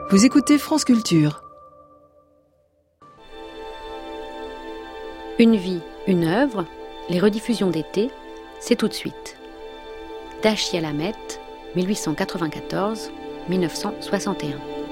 Vous écoutez France Culture. Une vie, une œuvre, les rediffusions d'été, c'est tout de suite. Dashiell Hammett, 1894-1961.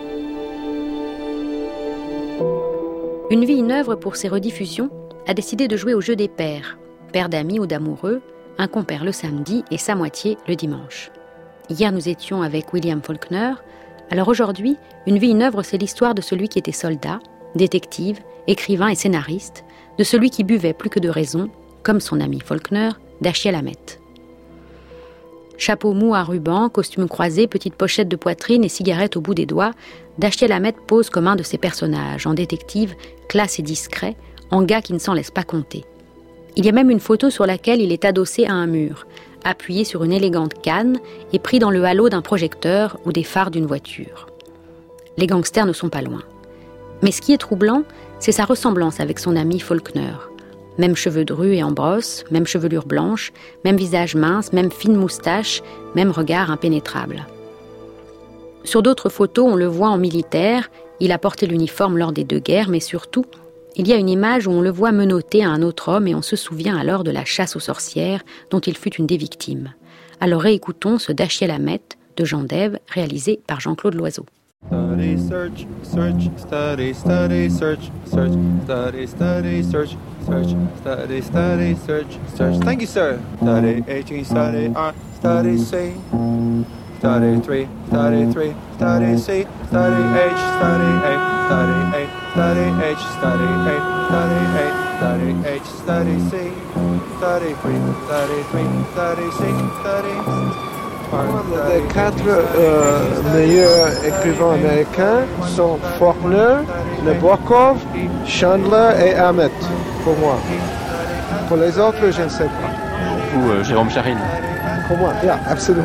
Une vie, une œuvre pour ses rediffusions a décidé de jouer au jeu des pairs, paires d'amis ou d'amoureux, un compère le samedi et sa moitié le dimanche. Hier, nous étions avec William Faulkner. Alors aujourd'hui, une vie, une œuvre, c'est l'histoire de celui qui était soldat, détective, écrivain et scénariste, de celui qui buvait plus que de raison, comme son ami Faulkner, Dashiell Hammett. Chapeau mou à ruban, costume croisé, petite pochette de poitrine et cigarette au bout des doigts, Dashiell Hammett pose comme un de ses personnages, en détective, classe et discret, en gars qui ne s'en laisse pas compter. Il y a même une photo sur laquelle il est adossé à un mur, appuyé sur une élégante canne et pris dans le halo d'un projecteur ou des phares d'une voiture. Les gangsters ne sont pas loin. Mais ce qui est troublant, c'est sa ressemblance avec son ami Faulkner. Même cheveux drus et en brosse, même chevelure blanche, même visage mince, même fine moustache, même regard impénétrable. Sur d'autres photos, on le voit en militaire, il a porté l'uniforme lors des deux guerres, mais surtout, il y a une image où on le voit menotté à un autre homme et on se souvient alors de la chasse aux sorcières dont il fut une des victimes. Alors réécoutons ce Dashiell Hammett de Jean Dève, réalisé par Jean-Claude Loiseau. Study, search, search, study, study, search, search, study, study, search, search, study, study, search, search. Thank you, sir. Study 18, study R, study C, study 3, study 3, study C, study H, study A, study A, study H, study A, study A, study H, study C, study 3, study 3, study C, study. Les quatre meilleurs écrivains américains sont Faulkner, Nabokov, Chandler et Hammett, pour moi. Pour les autres, je ne sais pas. Ou Jérôme Charine. Pour moi, yeah, absolument.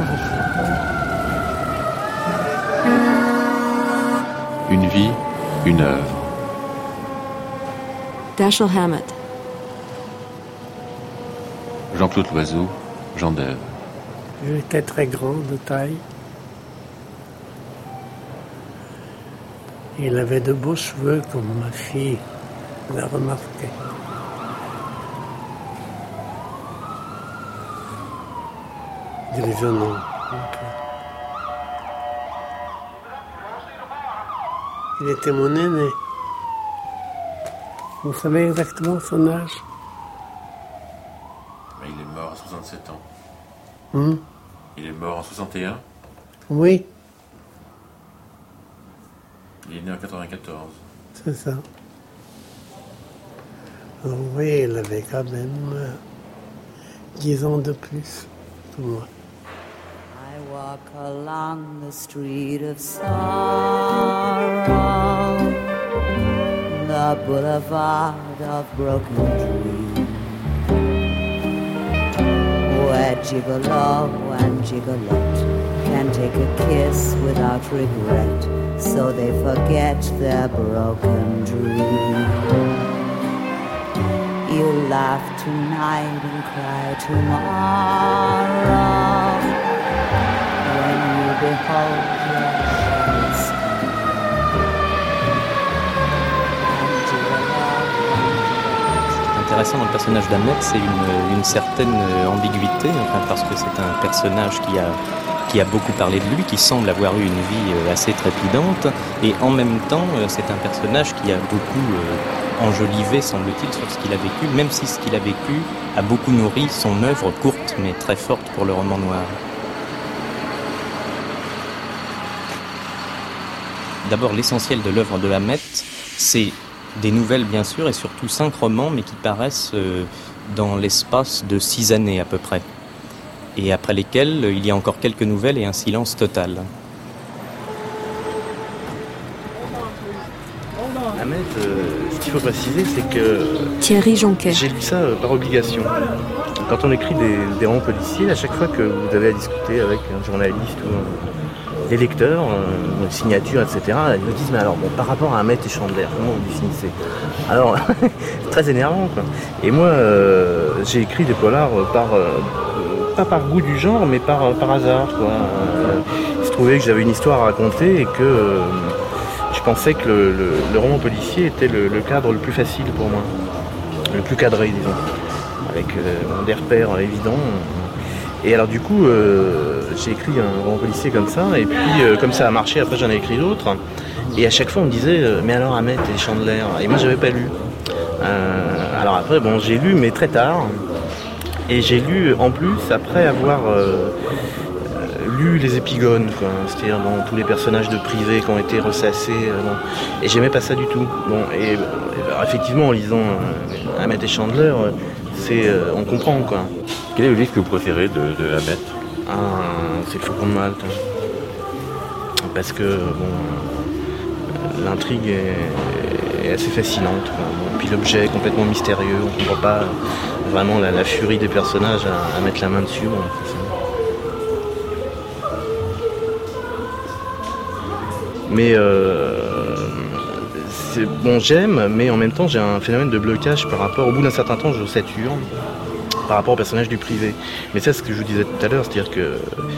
Une vie, une œuvre. Dashiell Hammett. Jean-Claude Loiseau, Jean Dève. Il était très grand de taille. Il avait de beaux cheveux, comme ma fille l'a remarqué. Grisonnant. Il était mon aîné. Vous savez exactement son âge? Il est mort à 67 ans. Il est mort en 61. Oui. Il est né en 94. C'est ça. Alors, oui, il avait quand même 10 ans de plus que moi. I walk along the street of sorrow, the boulevard of broken dreams, where gigolo and gigolette can take a kiss without regret, so they forget their broken dream. You laugh tonight and cry tomorrow when you behold your shadows. Intéressant dans le personnage d'Hammett, c'est une certaine ambiguïté, parce que c'est un personnage qui a beaucoup parlé de lui, qui semble avoir eu une vie assez trépidante, et en même temps, c'est un personnage qui a beaucoup enjolivé, semble-t-il, sur ce qu'il a vécu, même si ce qu'il a vécu a beaucoup nourri son œuvre courte, mais très forte pour le roman noir. D'abord, l'essentiel de l'œuvre de Hammett, c'est des nouvelles, bien sûr, et surtout 5 romans, mais qui paraissent dans l'espace de 6 années à peu près. Et après lesquels, il y a encore quelques nouvelles et un silence total. Hammett, ce qu'il faut préciser, c'est que Thierry Jonquet. J'ai lu ça par obligation. Quand on écrit des romans policiers, à chaque fois que vous avez à discuter avec un journaliste ou des lecteurs, une signature, etc., ils me disent, mais alors, bon, par rapport à Hammett et Chandler, comment vous définissez? Alors, très énervant, quoi. Et moi, j'ai écrit des polars pas par goût du genre, mais par hasard, quoi. Il se trouvait que j'avais une histoire à raconter et que pensais que le roman policier était le cadre le plus facile pour moi, le plus cadré, disons, avec des repères évidents. Et alors du coup, j'ai écrit un roman policier comme ça, et puis comme ça a marché, après j'en ai écrit d'autres. Et à chaque fois on me disait mais alors Hamet et Chandler, et moi j'avais pas lu. Alors après bon, j'ai lu mais très tard, et j'ai lu en plus après avoir lu les épigones, quoi. C'est-à-dire bon, tous les personnages de privé qui ont été ressassés, bon. Et j'aimais pas ça du tout. Bon, et alors, effectivement en lisant Hamet et Chandler, on comprend, quoi. Quel est le livre que vous préférez de Hamet ? C'est le Faucon de Malte. Parce que bon, l'intrigue est assez fascinante, quoi. Bon, puis l'objet est complètement mystérieux, on ne comprend pas vraiment la furie des personnages à mettre la main dessus. Bon, mais bon, j'aime, mais en même temps j'ai un phénomène de blocage par rapport, au bout d'un certain temps je sature par rapport au personnage du privé. Mais c'est ce que je vous disais tout à l'heure, c'est-à-dire que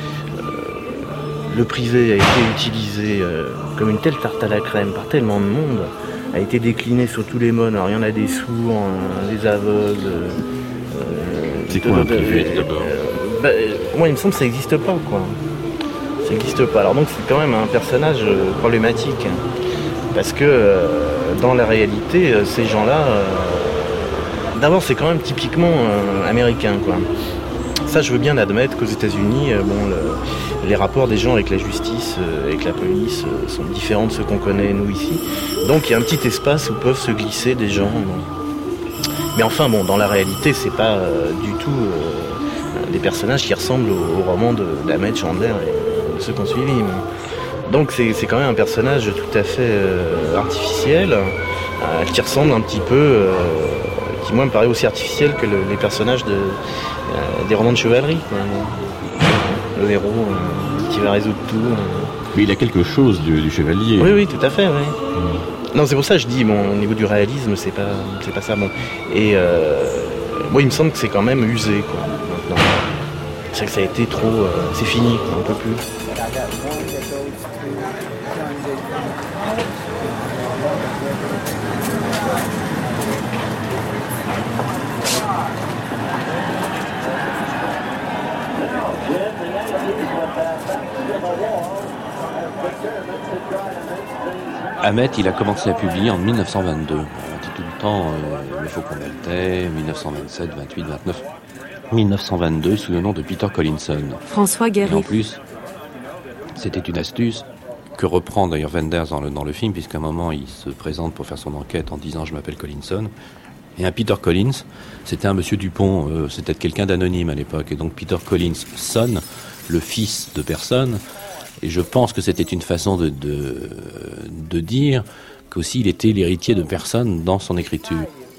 le privé a été utilisé comme une telle tarte à la crème par tellement de monde, a été décliné sur tous les modes. Alors il y en a des sourds, des aveugles. C'est quoi un privé d'abord ? Moi il me semble que ça n'existe pas, quoi. Ça n'existe pas. Alors donc c'est quand même un personnage problématique. Parce que dans la réalité, ces gens-là, d'abord c'est quand même typiquement américain, quoi. Ça je veux bien admettre qu'aux États-Unis, les rapports des gens avec la justice, avec la police, sont différents de ceux qu'on connaît nous ici. Donc il y a un petit espace où peuvent se glisser des gens. Bon. Mais enfin bon, dans la réalité, c'est pas du tout des personnages qui ressemblent au roman d'Hamet, Chandler et de ceux qui ont suivi. Donc c'est quand même un personnage tout à fait artificiel, qui ressemble un petit peu, qui moi me paraît aussi artificiel que les personnages des romans de chevalerie, quoi. Le héros qui va résoudre tout. Mais il a quelque chose du chevalier. Oui, tout à fait, oui. Non, c'est pour ça que je dis, bon, au niveau du réalisme, c'est pas ça, bon. Et moi, il me semble que c'est quand même usé, quoi, maintenant. C'est que ça a été trop... c'est fini, quoi, on peut plus. Hamet, il a commencé à publier en 1922. On dit tout le temps Le Faucon Maltais, 1927, 28, 29. 1922, sous le nom de Peter Collinson. François Guéry. Et en plus, c'était une astuce que reprend d'ailleurs Wenders dans le film, puisqu'à un moment, il se présente pour faire son enquête en disant « Je m'appelle Collinson ». Et un Peter Collins, c'était un monsieur Dupont, c'était quelqu'un d'anonyme à l'époque. Et donc Peter Collins sonne le fils de personne. Et je pense que c'était une façon de dire qu'aussi il était l'héritier de personne dans son écriture.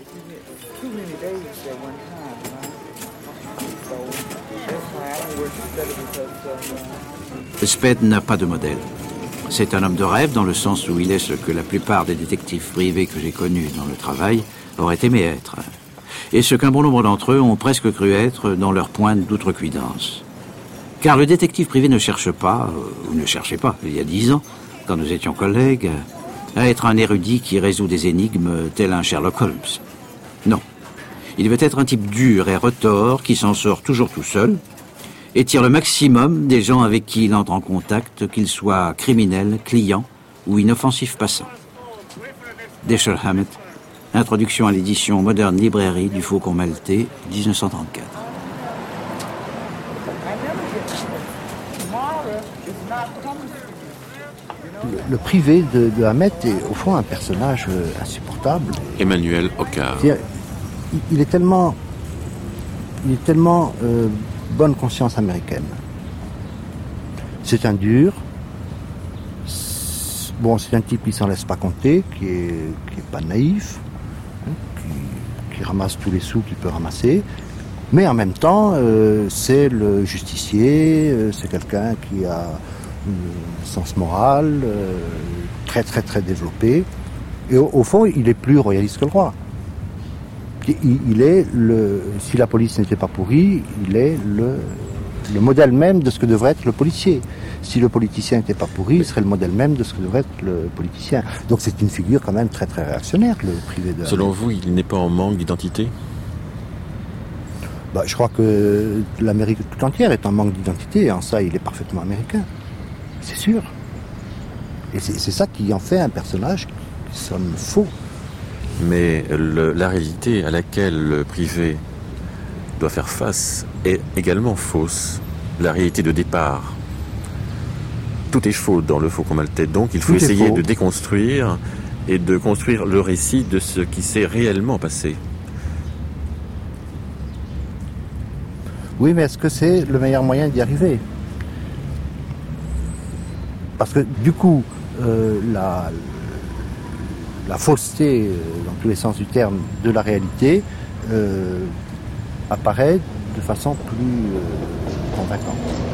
Spade n'a pas de modèle. C'est un homme de rêve dans le sens où il est ce que la plupart des détectives privés que j'ai connus dans le travail auraient aimé être. Et ce qu'un bon nombre d'entre eux ont presque cru être dans leur pointe d'outrecuidance. Car le détective privé ne cherche pas, ou ne cherchait pas, il y a 10 ans, quand nous étions collègues, à être un érudit qui résout des énigmes tel un Sherlock Holmes. Non. Il veut être un type dur et retors qui s'en sort toujours tout seul et tire le maximum des gens avec qui il entre en contact, qu'ils soient criminels, clients ou inoffensifs passants. Dashiell Hammett, introduction à l'édition Modern Librairie du Faucon Maltais, 1934. Le privé de Hammett est au fond un personnage insupportable. Emmanuel Ocar. Il est tellement bonne conscience américaine. C'est un dur. Bon, c'est un type qui s'en laisse pas compter, qui est pas naïf, qui ramasse tous les sous qu'il peut ramasser. Mais en même temps, c'est le justicier, c'est quelqu'un qui a un sens moral très très très développé. Et au fond, il est plus royaliste que le roi. Il est si la police n'était pas pourrie, il est le modèle même de ce que devrait être le policier. Si le politicien n'était pas pourri, il serait le modèle même de ce que devrait être le politicien. Donc c'est une figure quand même très très réactionnaire, le privé de... Selon vous, il n'est pas en manque d'identité ? Je crois que l'Amérique tout entière est en manque d'identité, et en ça il est parfaitement américain. C'est sûr. Et c'est ça qui en fait un personnage qui sonne faux. Mais la réalité à laquelle le privé doit faire face est également fausse. La réalité de départ. Tout est faux dans le Faucon Maltais, donc il faut essayer de déconstruire et de construire le récit de ce qui s'est réellement passé. Oui, mais est-ce que c'est le meilleur moyen d'y arriver ? Parce que du coup, la fausseté, dans tous les sens du terme, de la réalité apparaît de façon plus convaincante.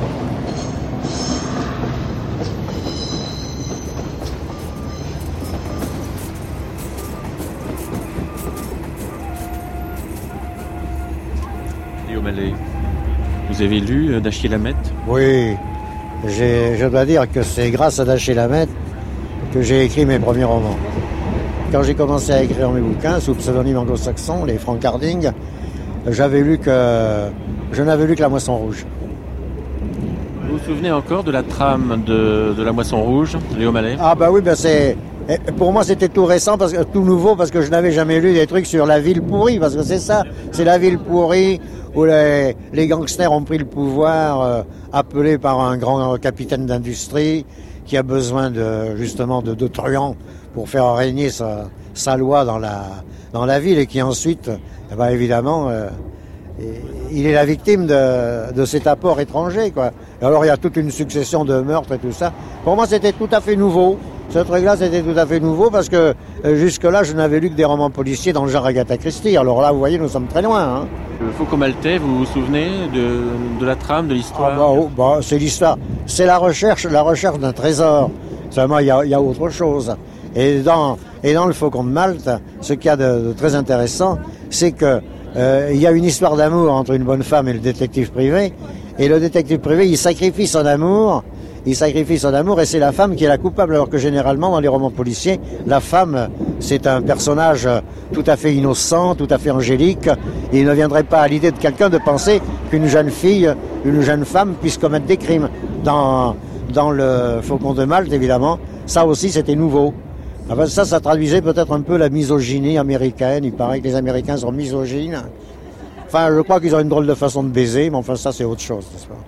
Léo Mallet, vous avez lu Dashiell Hammett ? Oui, je dois dire que c'est grâce à Dashiell Hammett que j'ai écrit mes premiers romans. Quand j'ai commencé à écrire mes bouquins sous pseudonyme anglo-saxon, les Frank Harding, je n'avais lu que La Moisson Rouge. Vous vous souvenez encore de la trame de La Moisson Rouge, Léo Mallet ? Ah oui, pour moi c'était tout récent, tout nouveau, parce que je n'avais jamais lu des trucs sur la ville pourrie, parce que c'est ça, c'est la ville pourrie où les gangsters ont pris le pouvoir, appelés par un grand capitaine d'industrie qui a besoin de truands pour faire régner sa loi dans la ville, et qui ensuite, évidemment, il est la victime de cet apport étranger, quoi. Et alors il y a toute une succession de meurtres et tout ça. Pour moi c'était tout à fait nouveau. Ce truc-là c'était tout à fait nouveau, parce que jusque-là je n'avais lu que des romans policiers dans le genre Agatha Christie. Alors là vous voyez, nous sommes très loin, hein. Le Faucon Maltais, vous vous souvenez de la trame, de l'histoire ? C'est l'histoire. C'est la recherche d'un trésor. Seulement il y a autre chose. Et dans le Faucon de Malte, ce qu'il y a de très intéressant, c'est que il y a une histoire d'amour entre une bonne femme et le détective privé. Et le détective privé, il sacrifie son amour, et c'est la femme qui est la coupable. Alors que généralement, dans les romans policiers, la femme, c'est un personnage tout à fait innocent, tout à fait angélique. Et il ne viendrait pas à l'idée de quelqu'un de penser qu'une jeune fille, une jeune femme puisse commettre des crimes. Dans le Faucon de Malte, évidemment, ça aussi c'était nouveau. Ça traduisait peut-être un peu la misogynie américaine. Il paraît que les Américains sont misogynes. Enfin, je crois qu'ils ont une drôle de façon de baiser, mais enfin ça c'est autre chose, n'est-ce pas ?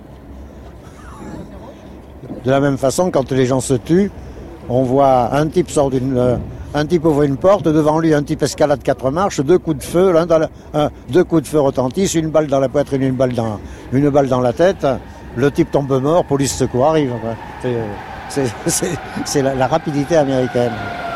De la même façon, quand les gens se tuent, on voit un type ouvre une porte, devant lui un type escalade 4 marches, 2 coups de feu, 2 coups de feu retentissent, une balle dans la poitrine, une balle dans la tête, le type tombe mort, police secours arrive. C'est la rapidité américaine.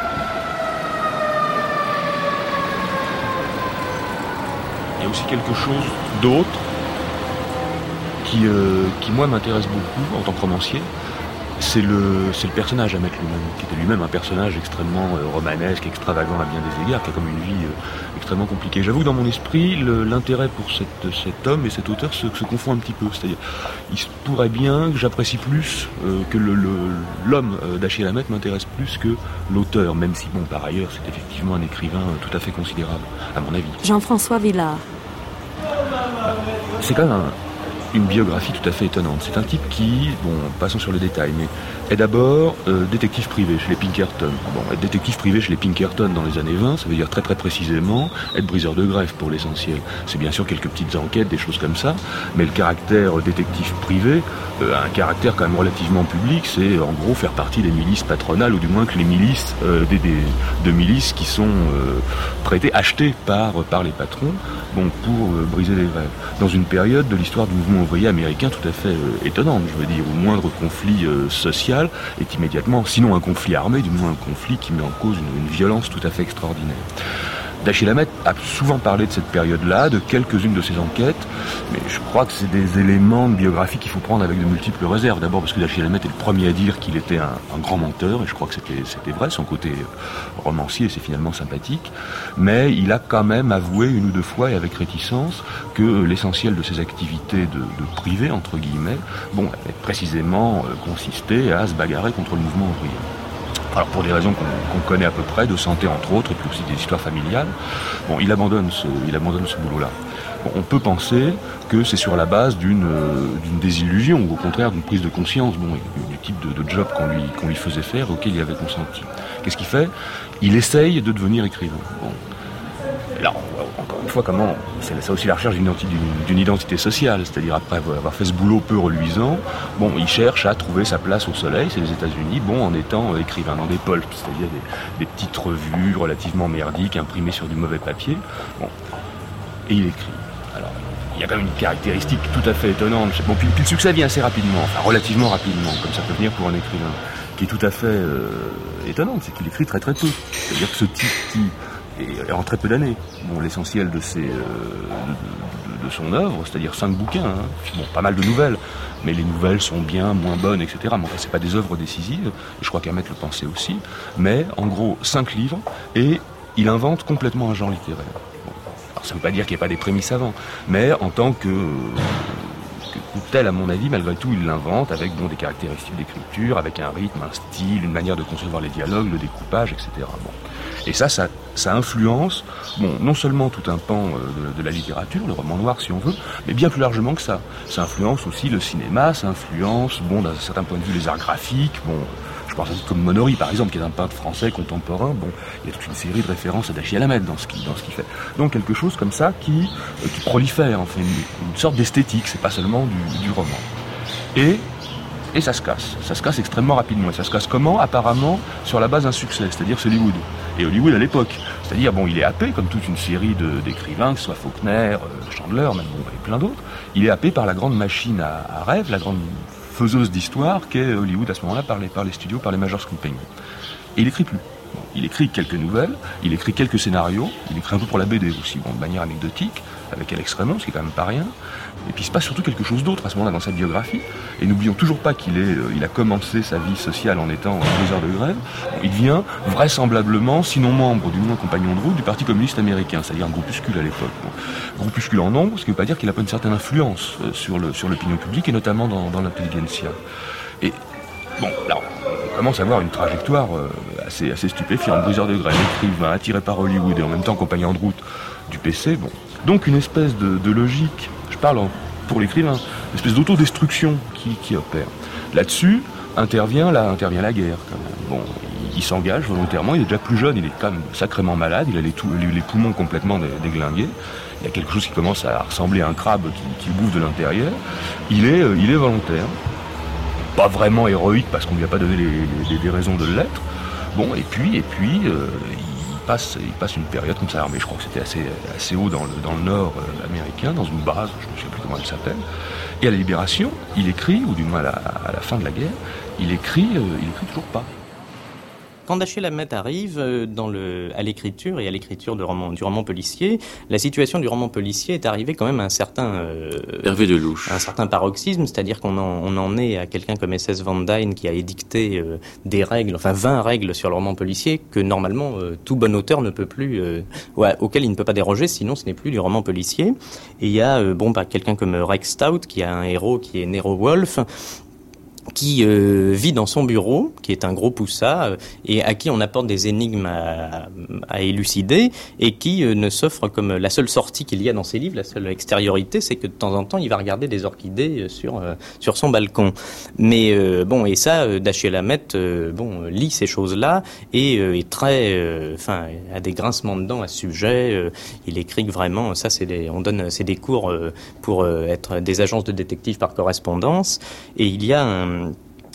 Il y a aussi quelque chose d'autre qui moi m'intéresse beaucoup en tant que romancier. C'est le personnage Hammett lui-même, qui était lui-même un personnage extrêmement romanesque, extravagant à bien des égards, qui a comme une vie extrêmement compliquée. J'avoue que dans mon esprit, l'intérêt pour cet homme et cet auteur se confond un petit peu. C'est-à-dire, il se pourrait bien que j'apprécie plus que l'homme Dashiell Hammett m'intéresse plus que l'auteur, même si, par ailleurs, c'est effectivement un écrivain tout à fait considérable, à mon avis. Jean-François Villard. C'est quand même une biographie tout à fait étonnante. C'est un type qui, passons sur le détail, mais est d'abord détective privé chez les Pinkerton. Être détective privé chez les Pinkerton dans les années 20, ça veut dire très très précisément être briseur de greffe pour l'essentiel. C'est bien sûr quelques petites enquêtes, des choses comme ça, mais le caractère détective privé a un caractère quand même relativement public, c'est en gros faire partie des milices patronales, ou du moins que les milices, de milices qui sont achetées par les patrons, pour briser les grèves. Dans une période de l'histoire du mouvement ouvrier américain tout à fait étonnante, je veux dire, où le moindre conflit social est immédiatement, sinon un conflit armé, du moins un conflit qui met en cause une violence tout à fait extraordinaire. Dashiell Hammett a souvent parlé de cette période-là, de quelques-unes de ses enquêtes, mais je crois que c'est des éléments de biographie qu'il faut prendre avec de multiples réserves. D'abord parce que Dashiell Hammett est le premier à dire qu'il était un grand menteur, et je crois que c'était vrai, son côté romancier, c'est finalement sympathique, mais il a quand même avoué une ou deux fois, et avec réticence, que l'essentiel de ses activités de privé, entre guillemets, avait précisément consisté à se bagarrer contre le mouvement ouvrier. Alors pour des raisons qu'on connaît à peu près, de santé entre autres, et puis aussi des histoires familiales, il abandonne ce boulot-là. On peut penser que c'est sur la base d'une désillusion, ou au contraire d'une prise de conscience du type de job qu'on lui faisait faire, auquel il avait consenti. Qu'est-ce qu'il fait ? Il essaye de devenir écrivain. Alors, encore une fois, c'est ça aussi la recherche d'une identité sociale, c'est-à-dire après avoir fait ce boulot peu reluisant, il cherche à trouver sa place au soleil, c'est les États-Unis, en étant écrivain dans des pulps, c'est-à-dire des petites revues relativement merdiques, imprimées sur du mauvais papier, et il écrit. Alors, il y a quand même une caractéristique tout à fait étonnante, puis le succès vient assez rapidement, relativement rapidement, comme ça peut venir pour un écrivain, qui est tout à fait étonnante, c'est qu'il écrit très très peu, c'est-à-dire que ce type et en très peu d'années. L'essentiel de son œuvre, c'est-à-dire 5 bouquins, pas mal de nouvelles, mais les nouvelles sont bien moins bonnes, etc. Mais enfin, c'est pas des œuvres décisives, et je crois qu'Hammett le pensait aussi, mais en gros 5 livres, et il invente complètement un genre littéraire. Alors ça ne veut pas dire qu'il n'y a pas des prémices avant, mais en tant que tel, à mon avis, malgré tout, il l'invente avec des caractéristiques d'écriture, avec un rythme, un style, une manière de concevoir les dialogues, le découpage, etc. Et ça influence, non seulement tout un pan de la littérature, le roman noir si on veut, mais bien plus largement que ça. Ça influence aussi le cinéma, ça influence, d'un certain point de vue, les arts graphiques, je pense à tout comme Monory, par exemple, qui est un peintre français contemporain, il y a toute une série de références à Dashiell Hammett dans ce qu'il fait. Donc quelque chose comme ça qui prolifère, en fait, une sorte d'esthétique, c'est pas seulement du roman. Et ça se casse extrêmement rapidement. Et ça se casse comment ? Apparemment sur la base d'un succès, c'est-à-dire Hollywood. Et Hollywood à l'époque. C'est-à-dire, il est happé, comme toute une série d'écrivains, que ce soit Faulkner, Chandler, même et plein d'autres, il est happé par la grande machine à rêve, la grande faiseuse d'histoire qu'est Hollywood à ce moment-là, par les studios, par les majors compagnies. Et il écrit plus. Il écrit quelques nouvelles, il écrit quelques scénarios, il écrit un peu pour la BD aussi, de manière anecdotique, avec Alex Raymond, ce qui est quand même pas rien. Et puis il se passe surtout quelque chose d'autre à ce moment-là dans sa biographie. Et n'oublions toujours pas qu'il a commencé sa vie sociale en étant 2 heures de grève. Il devient vraisemblablement, sinon membre, du moins compagnon de route du Parti communiste américain, c'est-à-dire un groupuscule à l'époque. Groupuscule en nombre, ce qui ne veut pas dire qu'il n'a pas une certaine influence sur l'opinion publique et notamment dans l'intelligentsia. Et là, on commence à avoir une trajectoire assez stupéfiante. 2 heures de grève, écrivain, attiré par Hollywood et en même temps compagnon de route du PC. Donc une espèce de logique, je parle pour l'écrivain, une espèce d'autodestruction qui opère. Là-dessus intervient la guerre. Quand même. Il s'engage volontairement, il est déjà plus jeune, il est quand même sacrément malade, il a les poumons complètement déglingués. Il y a quelque chose qui commence à ressembler à un crabe qui bouffe de l'intérieur. Il est volontaire. Pas vraiment héroïque parce qu'on lui a pas donné des raisons de l'être. Et puis il passe une période comme ça. Mais je crois que c'était assez haut dans le nord américain, dans une base, je ne sais plus comment elle s'appelle. Et à la Libération, il écrit, ou du moins à la fin de la guerre, il écrit toujours pas. Quand Dashiell Hammett arrive à l'écriture et à l'écriture du roman policier, la situation du roman policier est arrivée quand même à un certain Hervé Delouche. Un certain paroxysme, c'est-à-dire qu'on en est à quelqu'un comme S.S. Van Dyne qui a édicté des règles, 20 règles sur le roman policier que normalement tout bon auteur ne peut plus, auquel il ne peut pas déroger, sinon ce n'est plus du roman policier. Et il y a quelqu'un comme Rex Stout qui a un héros qui est Nero Wolfe, qui vit dans son bureau, qui est un gros poussat, et à qui on apporte des énigmes à élucider, et qui ne s'offre comme la seule sortie qu'il y a dans ses livres, la seule extériorité, c'est que de temps en temps, il va regarder des orchidées sur son balcon. Mais et ça, Dashiell Hammett lit ces choses-là, et est très, a des grincements de dents à ce sujet. Il écrit que vraiment, ça, c'est des cours pour être des agences de détectives par correspondance, et il y a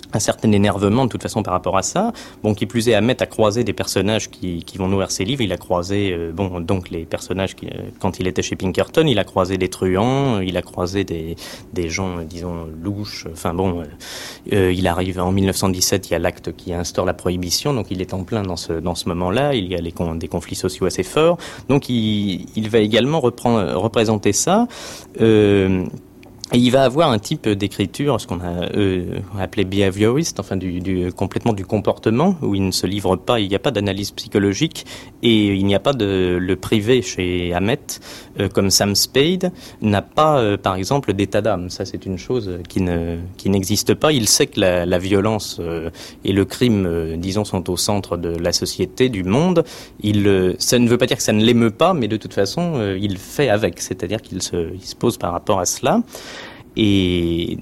un certain énervement de toute façon par rapport à ça. Bon, qui plus est, Hamet a croisé des personnages qui vont nourrir ses livres. Il a croisé, donc les personnages quand il était chez Pinkerton, il a croisé des truands, il a croisé des gens, disons, louches. Enfin bon, il arrive en 1917, il y a l'acte qui instaure la prohibition, donc il est en plein dans ce moment-là. Il y a des conflits sociaux assez forts. Donc il va également représenter ça. Et il va avoir un type d'écriture, ce qu'on a appelé behavioriste, enfin complètement du comportement, où il ne se livre pas, il n'y a pas d'analyse psychologique, et il n'y a pas le privé chez Hamet, comme Sam Spade n'a pas, par exemple, d'état d'âme. Ça, c'est une chose qui n'existe pas. Il sait que la violence et le crime, disons, sont au centre de la société, du monde. Ça ne veut pas dire que ça ne l'émeut pas, mais de toute façon, il fait avec, c'est-à-dire qu'il se pose par rapport à cela. Et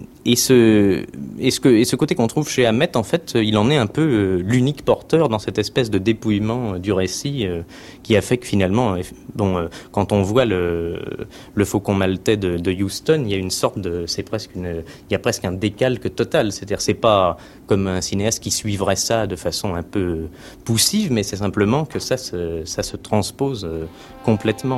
ce côté qu'on trouve chez Hamet, en fait, il en est un peu l'unique porteur dans cette espèce de dépouillement du récit qui a fait que finalement, quand on voit le Faucon maltais de Huston, il y a une sorte il y a presque un décalque total. C'est-à-dire, c'est pas comme un cinéaste qui suivrait ça de façon un peu poussive, mais c'est simplement que ça se transpose complètement.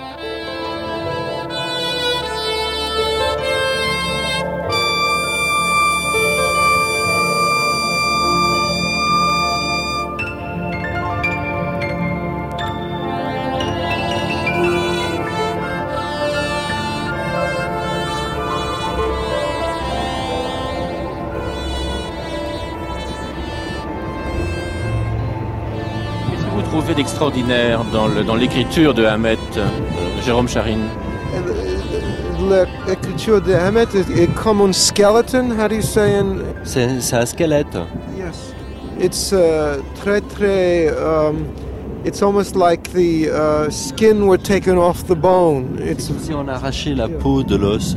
D'extraordinaire dans l'écriture de Hamet, Jérôme Charine? L'écriture de Hamet est comme un skeleton, how do you say c'est un squelette. Yes. It's très it's almost like the skin were taken off the bone. C'est comme si on arrachait la peau de l'os.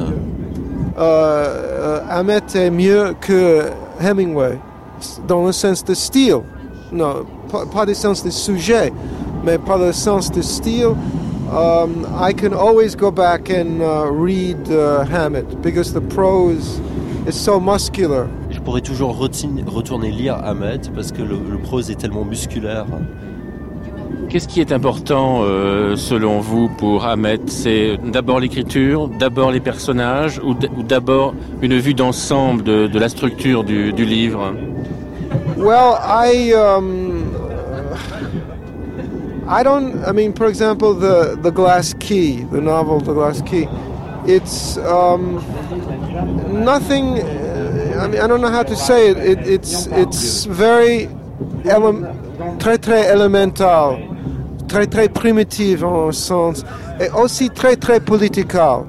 Hamet est mieux que Hemingway dans le sens de style. Non, pas le sens du sujet, mais par le sens du style. I can always go back and read Hamet because the prose is so muscular. Je pourrais toujours retourner lire Hamet parce que le prose est tellement musculaire. Qu'est-ce qui est important selon vous pour Hamet? C'est d'abord l'écriture, d'abord les personnages ou d'abord une vue d'ensemble de la structure du livre? Well, I mean, for example, the Glass Key, the novel The Glass Key, it's nothing. I mean, I don't know how to say it. It's very très élémental, très primitif en sens, et aussi très political.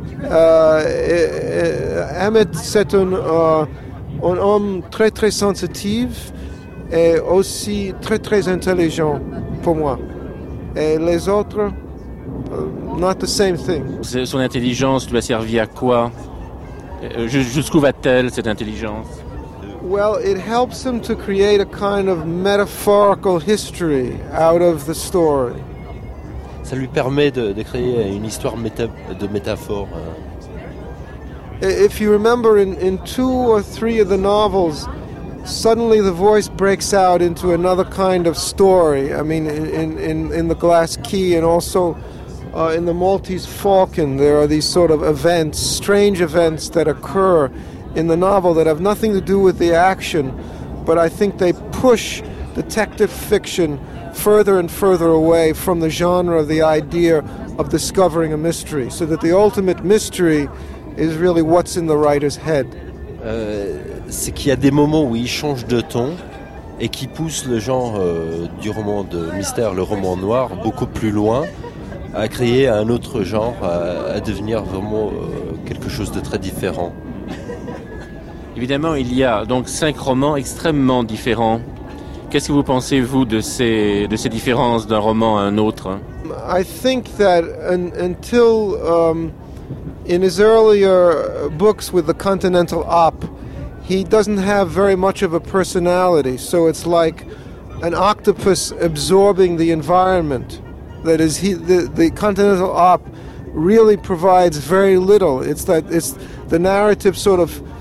Hamet, c'est un homme très sensitif et aussi très intelligent pour moi. Et les autres, not the same thing. Son intelligence lui a servi à quoi? Jusqu'où va-t-elle, cette intelligence? Well, it helps him to create a kind of metaphorical history out of the story. Ça lui permet de créer une histoire de métaphore. If you remember, in 2 or 3 of the novels, suddenly the voice breaks out into another kind of story. I mean, in The Glass Key and also in The Maltese Falcon, there are these sort of events, strange events that occur in the novel that have nothing to do with the action, but I think they push detective fiction further and further away from the genre of the idea of discovering a mystery, so that the ultimate mystery is really what's in the writer's head. C'est qu'il y a des moments où il change de ton et qui pousse le genre du roman de mystère, le roman noir, beaucoup plus loin, à créer un autre genre, à devenir vraiment quelque chose de très différent. Évidemment, il y a donc 5 romans extrêmement différents. Qu'est-ce que vous pensez, vous, de ces différences d'un roman à un autre? I think that until in his earlier books with the Continental Op, he doesn't have very much of a personality, so it's like an octopus absorbing the environment. That is, the Continental Op really provides very little. It's the narrative sort of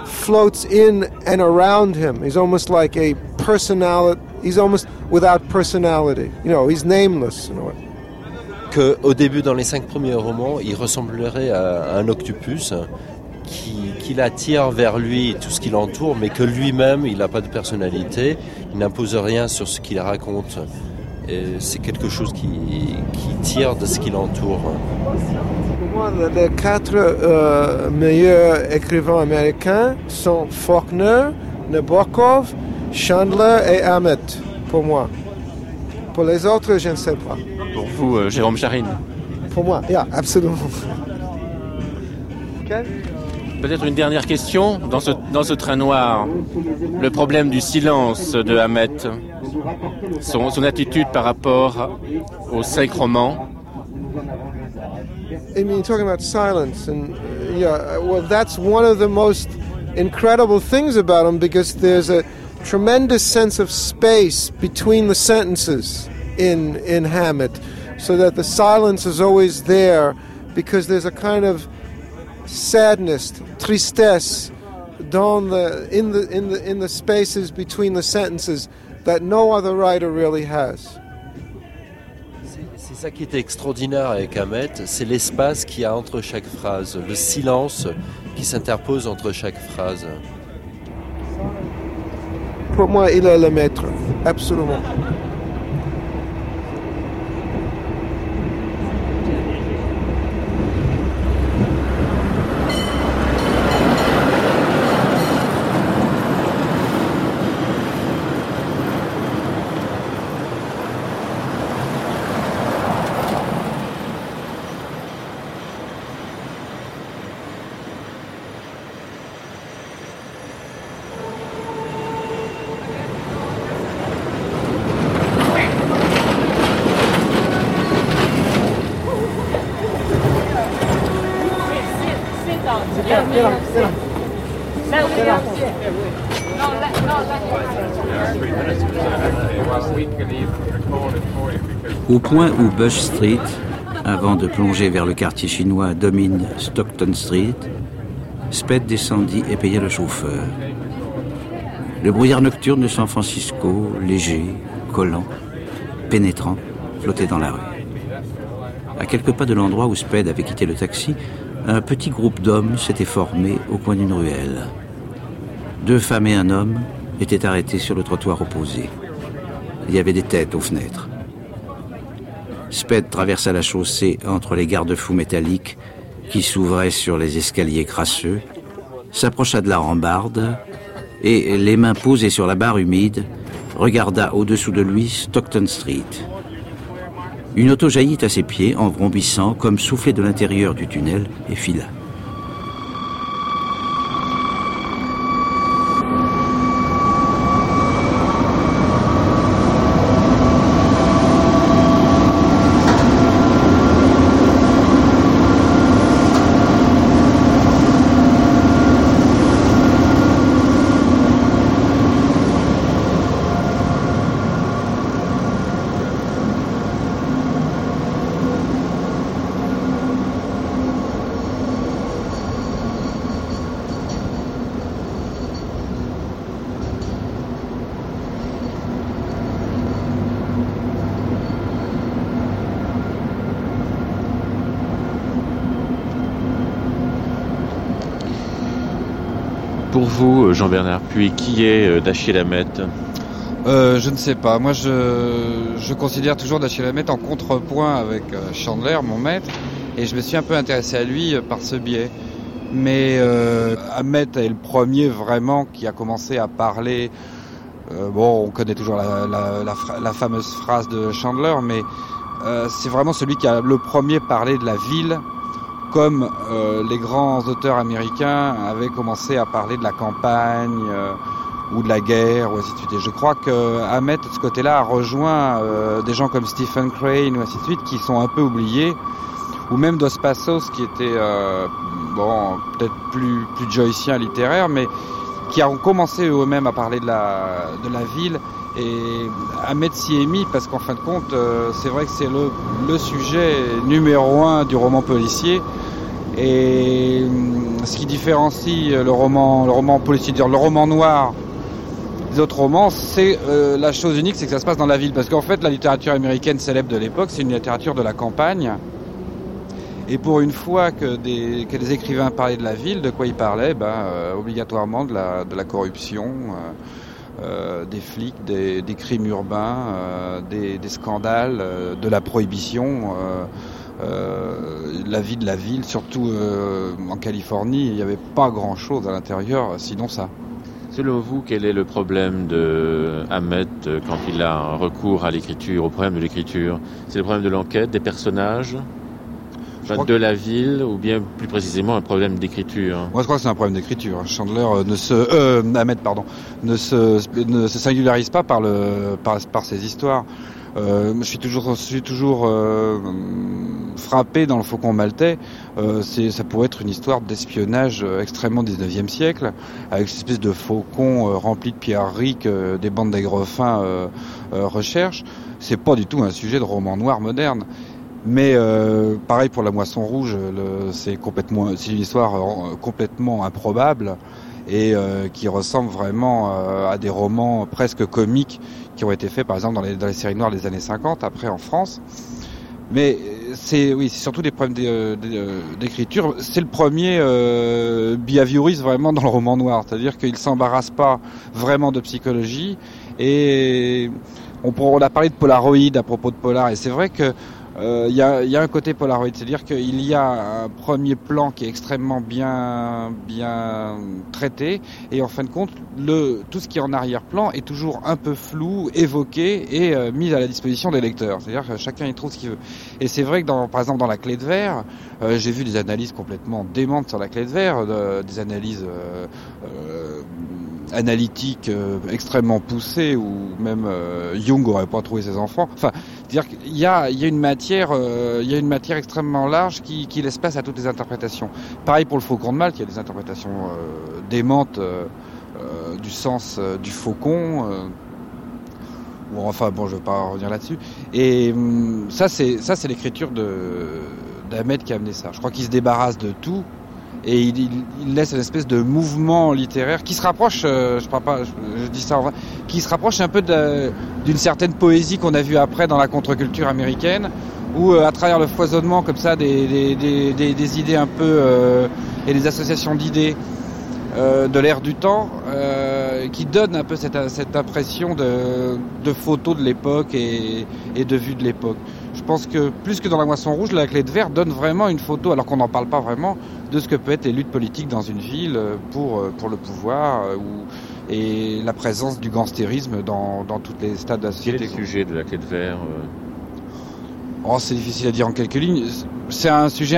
floats in and around him. He's almost like a personality. He's almost without personality. He's nameless in a way. Qu'au début, dans les 5 premiers romans, il ressemblerait à un octopus qui l'attire vers lui tout ce qui l'entoure, mais que lui-même, il n'a pas de personnalité, il n'impose rien sur ce qu'il raconte. Et c'est quelque chose qui tire de ce qui l'entoure. Pour moi, les 4 meilleurs écrivains américains sont Faulkner, Nabokov, Chandler et Hammett, pour moi. Pour les autres, je ne sais pas. Pour vous, Jérôme Charine? Pour moi, absolument. Okay. Peut-être une dernière question dans ce train noir. Le problème du silence de Hammett, son attitude par rapport aux 5 romans. I mean, talking about silence, and that's one of the most incredible things about him, because there's a tremendous sense of space between the sentences in Hammett, so that the silence is always there, because there's a kind of sadness, tristesse, in the spaces between the sentences that no other writer really has. C'est ça qui est extraordinaire avec Hammett, c'est l'espace qu'il y a entre chaque phrase, le silence qui s'interpose entre chaque phrase. Pour moi, il est le maître, absolument. Au point où Bush Street, avant de plonger vers le quartier chinois, domine Stockton Street, Sped descendit et paya le chauffeur. Le brouillard nocturne de San Francisco, léger, collant, pénétrant, flottait dans la rue. À quelques pas de l'endroit où Sped avait quitté le taxi, un petit groupe d'hommes s'était formé au coin d'une ruelle. 2 femmes et un homme étaient arrêtés sur le trottoir opposé. Il y avait des têtes aux fenêtres. Sped traversa la chaussée entre les garde-fous métalliques qui s'ouvraient sur les escaliers crasseux, s'approcha de la rambarde et, les mains posées sur la barre humide, regarda au-dessous de lui Stockton Street. Une auto jaillit à ses pieds en vrombissant comme soufflée de l'intérieur du tunnel et fila. Pour vous, Jean-Bernard Puy, qui est Dashiell Hammett ? Je ne sais pas. Moi, je considère toujours Dashiell Hammett en contrepoint avec Chandler, mon maître, et je me suis un peu intéressé à lui par ce biais. Mais Hammett est le premier vraiment qui a commencé à parler. On connaît toujours la fameuse phrase de Chandler, mais c'est vraiment celui qui a le premier parlé de la ville, comme les grands auteurs américains avaient commencé à parler de la campagne ou de la guerre, ou ainsi de suite. Et je crois que Hammett, de ce côté-là, a rejoint des gens comme Stephen Crane, ou ainsi de suite, qui sont un peu oubliés, ou même Dos Passos, qui était peut-être plus joycien littéraire, mais qui ont commencé eux-mêmes à parler de la ville. Et Hammett s'y est mis parce qu'en fin de compte, c'est vrai que c'est le sujet numéro 1 du roman policier. Et ce qui différencie le roman policier, le roman noir des autres romans, c'est la chose unique, c'est que ça se passe dans la ville. Parce qu'en fait, la littérature américaine célèbre de l'époque, c'est une littérature de la campagne. Et pour une fois que des écrivains parlaient de la ville, de quoi ils parlaient? Obligatoirement de la corruption, des flics, des crimes urbains, des scandales, de la prohibition. La vie de la ville, surtout en Californie, il n'y avait pas grand-chose à l'intérieur, sinon ça. Selon vous, quel est le problème de Hamet quand il a un recours à l'écriture, au problème de l'écriture? C'est le problème de l'enquête, des personnages, de la ville, ou bien plus précisément un problème d'écriture? Moi je crois que c'est un problème d'écriture. Chandler Hamet ne se singularise pas par ses histoires. Je suis toujours frappé dans Le Faucon Maltais. Ça pourrait être une histoire d'espionnage extrêmement 19e siècle, avec cette espèce de faucon rempli de pierreries que des bandes d'aigrefins recherchent. C'est pas du tout un sujet de roman noir moderne. Mais pareil pour La Moisson Rouge, c'est une histoire complètement improbable et qui ressemble vraiment à des romans presque comiques qui ont été faits par exemple dans les séries noires des années 50, après en France. Mais c'est surtout des problèmes d'écriture. C'est le premier behavioriste vraiment dans le roman noir, c'est-à-dire qu'il s'embarrasse pas vraiment de psychologie. Et on a parlé de Polaroid à propos de Polar, et c'est vrai que il y a un côté Polaroid, c'est-à-dire qu'il y a un premier plan qui est extrêmement bien traité, et en fin de compte, tout ce qui est en arrière-plan est toujours un peu flou, évoqué et mis à la disposition des lecteurs. C'est-à-dire que chacun y trouve ce qu'il veut. Et c'est vrai que par exemple dans La Clé de Verre, j'ai vu des analyses complètement démentes sur La Clé de Verre, des analyses analytiques extrêmement poussées, où même Jung aurait pas trouvé ses enfants. Enfin, dire qu'il y a une matière extrêmement large qui laisse place à toutes les interprétations. Pareil pour Le Faucon de Malte, il y a des interprétations démentes du sens du faucon. Je vais pas revenir là-dessus. Et ça c'est l'écriture d'Hamet qui a amené ça. Je crois qu'il se débarrasse de tout. Et il laisse une espèce de mouvement littéraire qui se rapproche, je dis ça en vrai, qui se rapproche un peu d'une certaine poésie qu'on a vue après dans la contre-culture américaine, où à travers le foisonnement comme ça des idées un peu et des associations d'idées de l'ère du temps, qui donne un peu cette impression de photos de l'époque et de vue de l'époque. Je pense que plus que dans La Moisson Rouge, La Clé de Verre donne vraiment une photo, alors qu'on n'en parle pas vraiment, de ce que peut être les luttes politiques dans une ville pour le pouvoir et la présence du gangstérisme dans toutes les stades de la société. Quel est le sujet de La Clé de Verre? C'est difficile à dire en quelques lignes. C'est un sujet,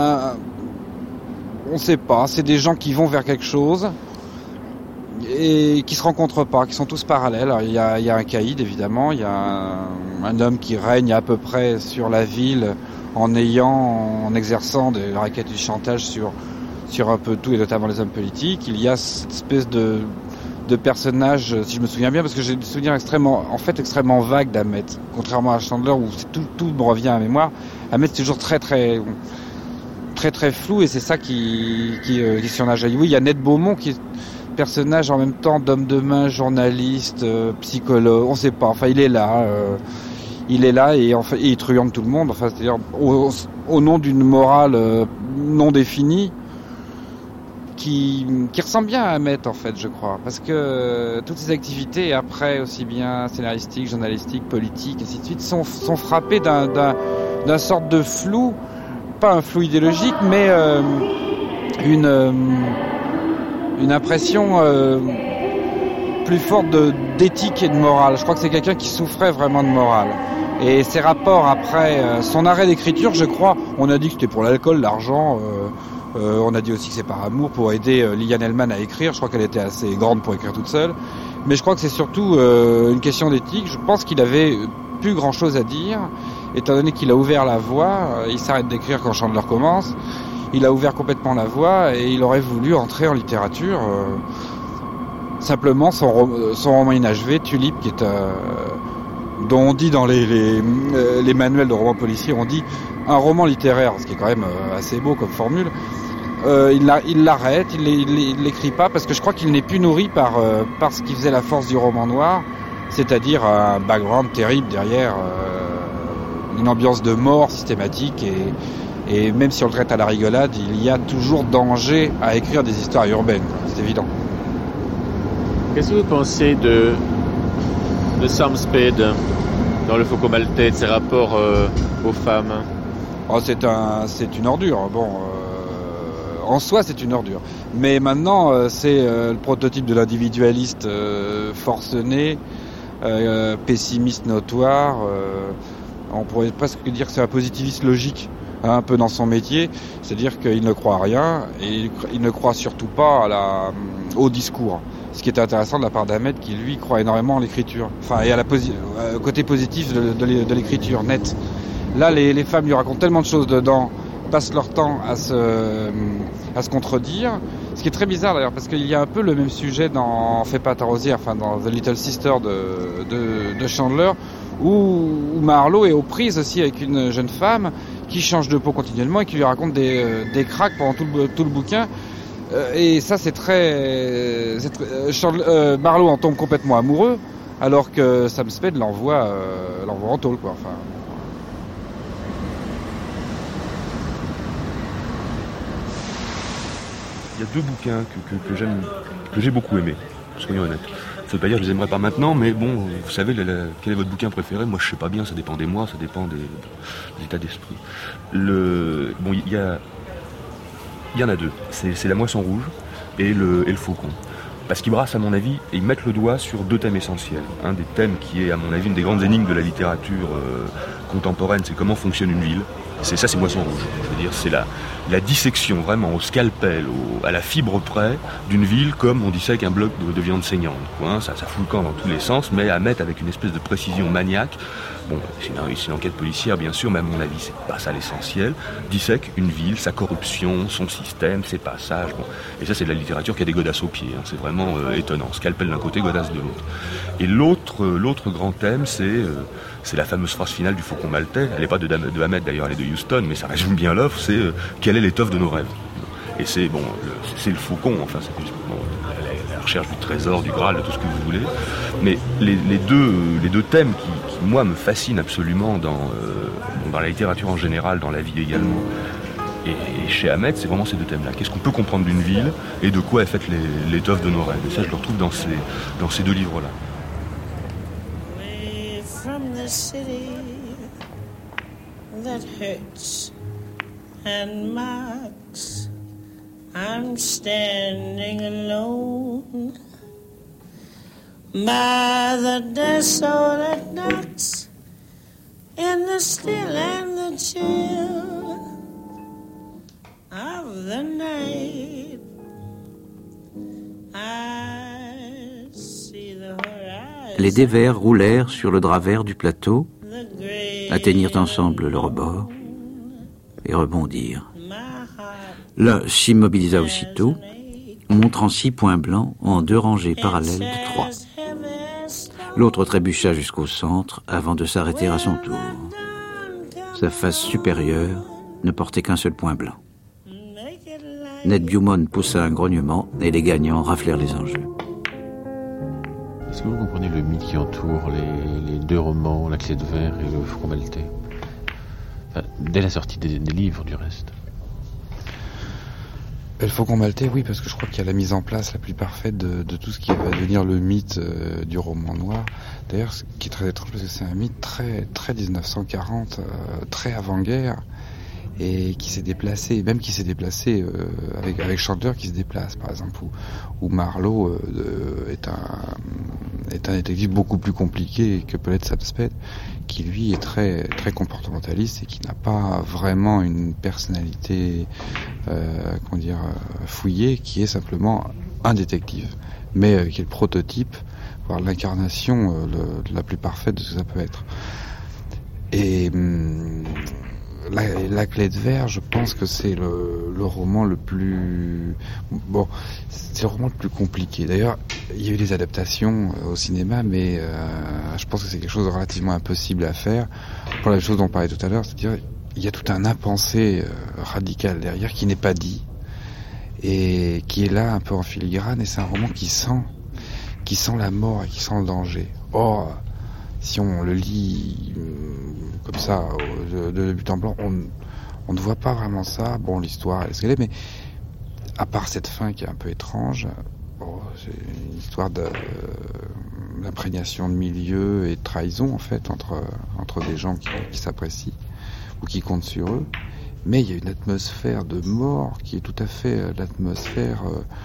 on ne sait pas. C'est des gens qui vont vers quelque chose et qui se rencontrent pas, qui sont tous parallèles. Alors, il y a un caïd évidemment, il y a un homme qui règne à peu près sur la ville en exerçant des raquettes du chantage sur un peu tout, et notamment les hommes politiques. Il y a cette espèce de personnage, si je me souviens bien, parce que j'ai des souvenirs extrêmement vagues d'Hamet, contrairement à Chandler où tout me revient à la mémoire. Hamet c'est toujours très très très très flou, et c'est ça qui surnage. Oui, il y a Ned Beaumont qui est personnage en même temps d'homme de main, journaliste, psychologue, on sait pas. Enfin, il est là et il truande tout le monde. Enfin, c'est-à-dire au nom d'une morale non définie qui ressemble bien à Hamet en fait, je crois, parce que toutes ces activités après, aussi bien scénaristiques, journalistiques, politiques, ainsi de suite, sont frappées d'un sorte de flou, pas un flou idéologique, mais une impression plus forte d'éthique et de morale. Je crois que c'est quelqu'un qui souffrait vraiment de morale. Et ses rapports après son arrêt d'écriture, je crois, on a dit que c'était pour l'alcool, l'argent, on a dit aussi que c'est par amour pour aider Liliane Hellman à écrire. Je crois qu'elle était assez grande pour écrire toute seule. Mais je crois que c'est surtout une question d'éthique. Je pense qu'il avait plus grand chose à dire, étant donné qu'il a ouvert la voie. Il s'arrête d'écrire quand Chandler commence. Il a ouvert complètement la voie et il aurait voulu entrer en littérature. Simplement, son roman inachevé, Tulip, qui est dont on dit dans les manuels de romans policiers, on dit un roman littéraire, ce qui est quand même assez beau comme formule, il l'arrête, il l'écrit pas, parce que je crois qu'il n'est plus nourri par ce qui faisait la force du roman noir, c'est-à-dire un background terrible derrière, une ambiance de mort systématique, et même si on le traite à la rigolade, il y a toujours danger à écrire des histoires urbaines, c'est évident. Qu'est-ce que vous pensez de Sam Spade dans Le Faucon Maltais, de ses rapports aux femmes? C'est une ordure. Bon, en soi, c'est une ordure. Mais maintenant, c'est le prototype de l'individualiste forcené, pessimiste notoire. On pourrait presque dire que c'est un positiviste logique, un peu dans son métier. C'est-à-dire qu'il ne croit à rien et il ne croit surtout pas au discours. Ce qui est intéressant de la part d'Hamed, qui lui croit énormément à l'écriture, enfin, et au côté positif de l'écriture nette. Là, les femmes lui racontent tellement de choses dedans, passent leur temps à se contredire, ce qui est très bizarre d'ailleurs, parce qu'il y a un peu le même sujet dans Fais pas ta rosière, enfin dans The Little Sister de Chandler, où Marlowe est aux prises aussi avec une jeune femme qui change de peau continuellement et qui lui raconte des cracks pendant tout le bouquin. Et ça, Marlowe en tombe complètement amoureux, alors que Sam Spade l'envoie en tôle, quoi. Enfin. Il y a deux bouquins que j'ai beaucoup aimés, soyons honnêtes. Ça veut pas dire que je les aimerais pas maintenant, mais bon, vous savez, quel est votre bouquin préféré? Moi, je sais pas bien, ça dépend des mois, ça dépend des états d'esprit. Bon, il y en a deux. C'est La Moisson Rouge et le Faucon. Parce qu'ils brassent, à mon avis, et ils mettent le doigt sur deux thèmes essentiels. Un des thèmes qui est, à mon avis, une des grandes énigmes de la littérature contemporaine, c'est comment fonctionne une ville. C'est Moisson Rouge. Je veux dire, c'est la dissection vraiment au scalpel, à la fibre près d'une ville, comme on dissèque un bloc de viande saignante. Hein, ça fout le camp dans tous les sens, mais à mettre avec une espèce de précision maniaque. Bon, c'est une enquête policière, bien sûr, mais à mon avis, c'est pas ça l'essentiel. Dissèque une ville, sa corruption, son système, ses passages. Bon. Et ça, c'est de la littérature qui a des godasses aux pieds. Hein. C'est vraiment étonnant. Scalpel d'un côté, godasse de l'autre. Et l'autre grand thème, c'est la fameuse phrase finale du Faucon Maltais. Elle n'est pas de Hamed, d'ailleurs, elle est de Huston, mais ça résume bien l'œuvre. C'est quelle est l'étoffe de nos rêves. Et c'est le Faucon. Enfin, c'est la recherche du trésor, du Graal, de tout ce que vous voulez. Mais les deux thèmes qui moi, me fascinent absolument dans la littérature en général, dans la vie également. Et chez Hamed, c'est vraiment ces deux thèmes-là. Qu'est-ce qu'on peut comprendre d'une ville et de quoi est faite l'étoffe de nos rêves. Et ça, je le retrouve dans ces deux livres-là. From the city that hurts and mocks, I'm standing alone by the desolate docks in the still and the chill of the night. I see the horizon. Les dévers roulèrent sur le drap vert du plateau, atteignirent ensemble le rebord et rebondirent. L'un s'immobilisa aussitôt, montrant 6 points blancs en 2 rangées parallèles de 3. L'autre trébucha jusqu'au centre avant de s'arrêter à son tour. Sa face supérieure ne portait qu'un seul point blanc. Ned Beaumont poussa un grognement et les gagnants raflèrent les enjeux. Est-ce que vous comprenez le mythe qui entoure les deux romans, La Clé de Verre et Le Faucon Maltais? Dès la sortie des livres, du reste. Le Faucon Maltais, oui, parce que je crois qu'il y a la mise en place la plus parfaite de tout ce qui va devenir le mythe du roman noir. D'ailleurs, ce qui est très étrange, parce que c'est un mythe très, très 1940, très avant-guerre, et qui s'est déplacé, avec Chandler qui se déplace, par exemple, où Marlowe est un détective beaucoup plus compliqué que peut l'être Sam Spade, qui lui est très, très comportementaliste et qui n'a pas vraiment une personnalité fouillée, qui est simplement un détective, mais qui est le prototype, voire l'incarnation la plus parfaite de ce que ça peut être. Et la Clé de Verre, je pense que c'est le roman le plus... Bon, c'est le roman le plus compliqué. D'ailleurs, il y a eu des adaptations au cinéma, mais je pense que c'est quelque chose de relativement impossible à faire. Pour la chose dont on parlait tout à l'heure, c'est-à-dire il y a tout un impensé radical derrière qui n'est pas dit et qui est là un peu en filigrane, et c'est un roman qui sent la mort et qui sent le danger. Or, si on le lit comme ça, de but en blanc, on ne voit pas vraiment ça. Bon, l'histoire est ce qu'elle est, mais à part cette fin qui est un peu étrange, c'est une histoire d'imprégnation de milieu et de trahison, en fait, entre des gens qui s'apprécient ou qui comptent sur eux. Mais il y a une atmosphère de mort qui est tout à fait l'atmosphère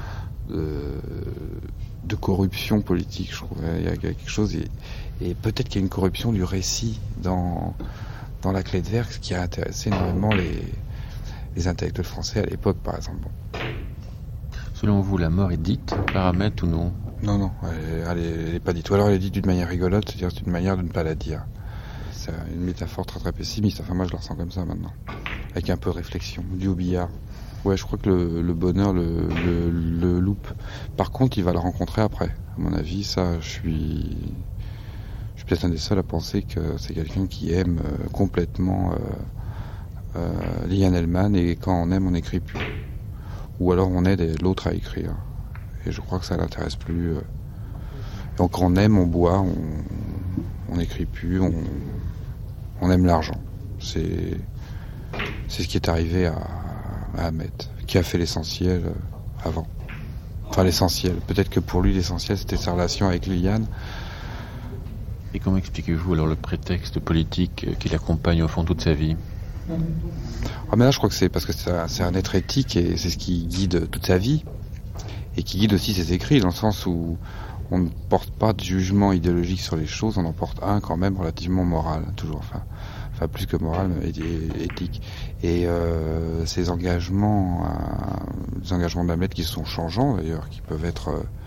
de corruption politique, je trouve. Il y a quelque chose, et peut-être qu'il y a une corruption du récit dans La Clé de Verre, ce qui a intéressé énormément les intellectuels français à l'époque, par exemple. Bon. Selon vous, la mort est dite par Hamet ou non ? Non, elle est pas dite. Ou alors elle est dite d'une manière rigolote, c'est-à-dire c'est une manière de ne pas la dire. C'est une métaphore très très pessimiste. Enfin, moi je la ressens comme ça maintenant, avec un peu de réflexion, du au billard. Ouais, je crois que le bonheur le loupe. Par contre, il va le rencontrer après. À mon avis, ça, je suis peut-être un des seuls à penser que c'est quelqu'un qui aime complètement Liane Elman, et quand on aime, on n'écrit plus. Ou alors on aide l'autre à écrire. Et je crois que ça l'intéresse plus. Donc quand on aime, on boit, on n'écrit plus, on aime l'argent. C'est ce qui est arrivé à Hamet, qui a fait l'essentiel avant. Enfin, l'essentiel. Peut-être que pour lui, l'essentiel, c'était sa relation avec Liliane. Et comment expliquez-vous alors le prétexte politique qui l'accompagne au fond toute sa vie ? Mais là, je crois que c'est parce que c'est un être éthique, et c'est ce qui guide toute sa vie, et qui guide aussi ses écrits, dans le sens où on ne porte pas de jugement idéologique sur les choses, on en porte un quand même relativement moral, toujours. Enfin plus que moral, mais éthique. Et ces engagements, les engagements d'Hamet qui sont changeants d'ailleurs, qui peuvent être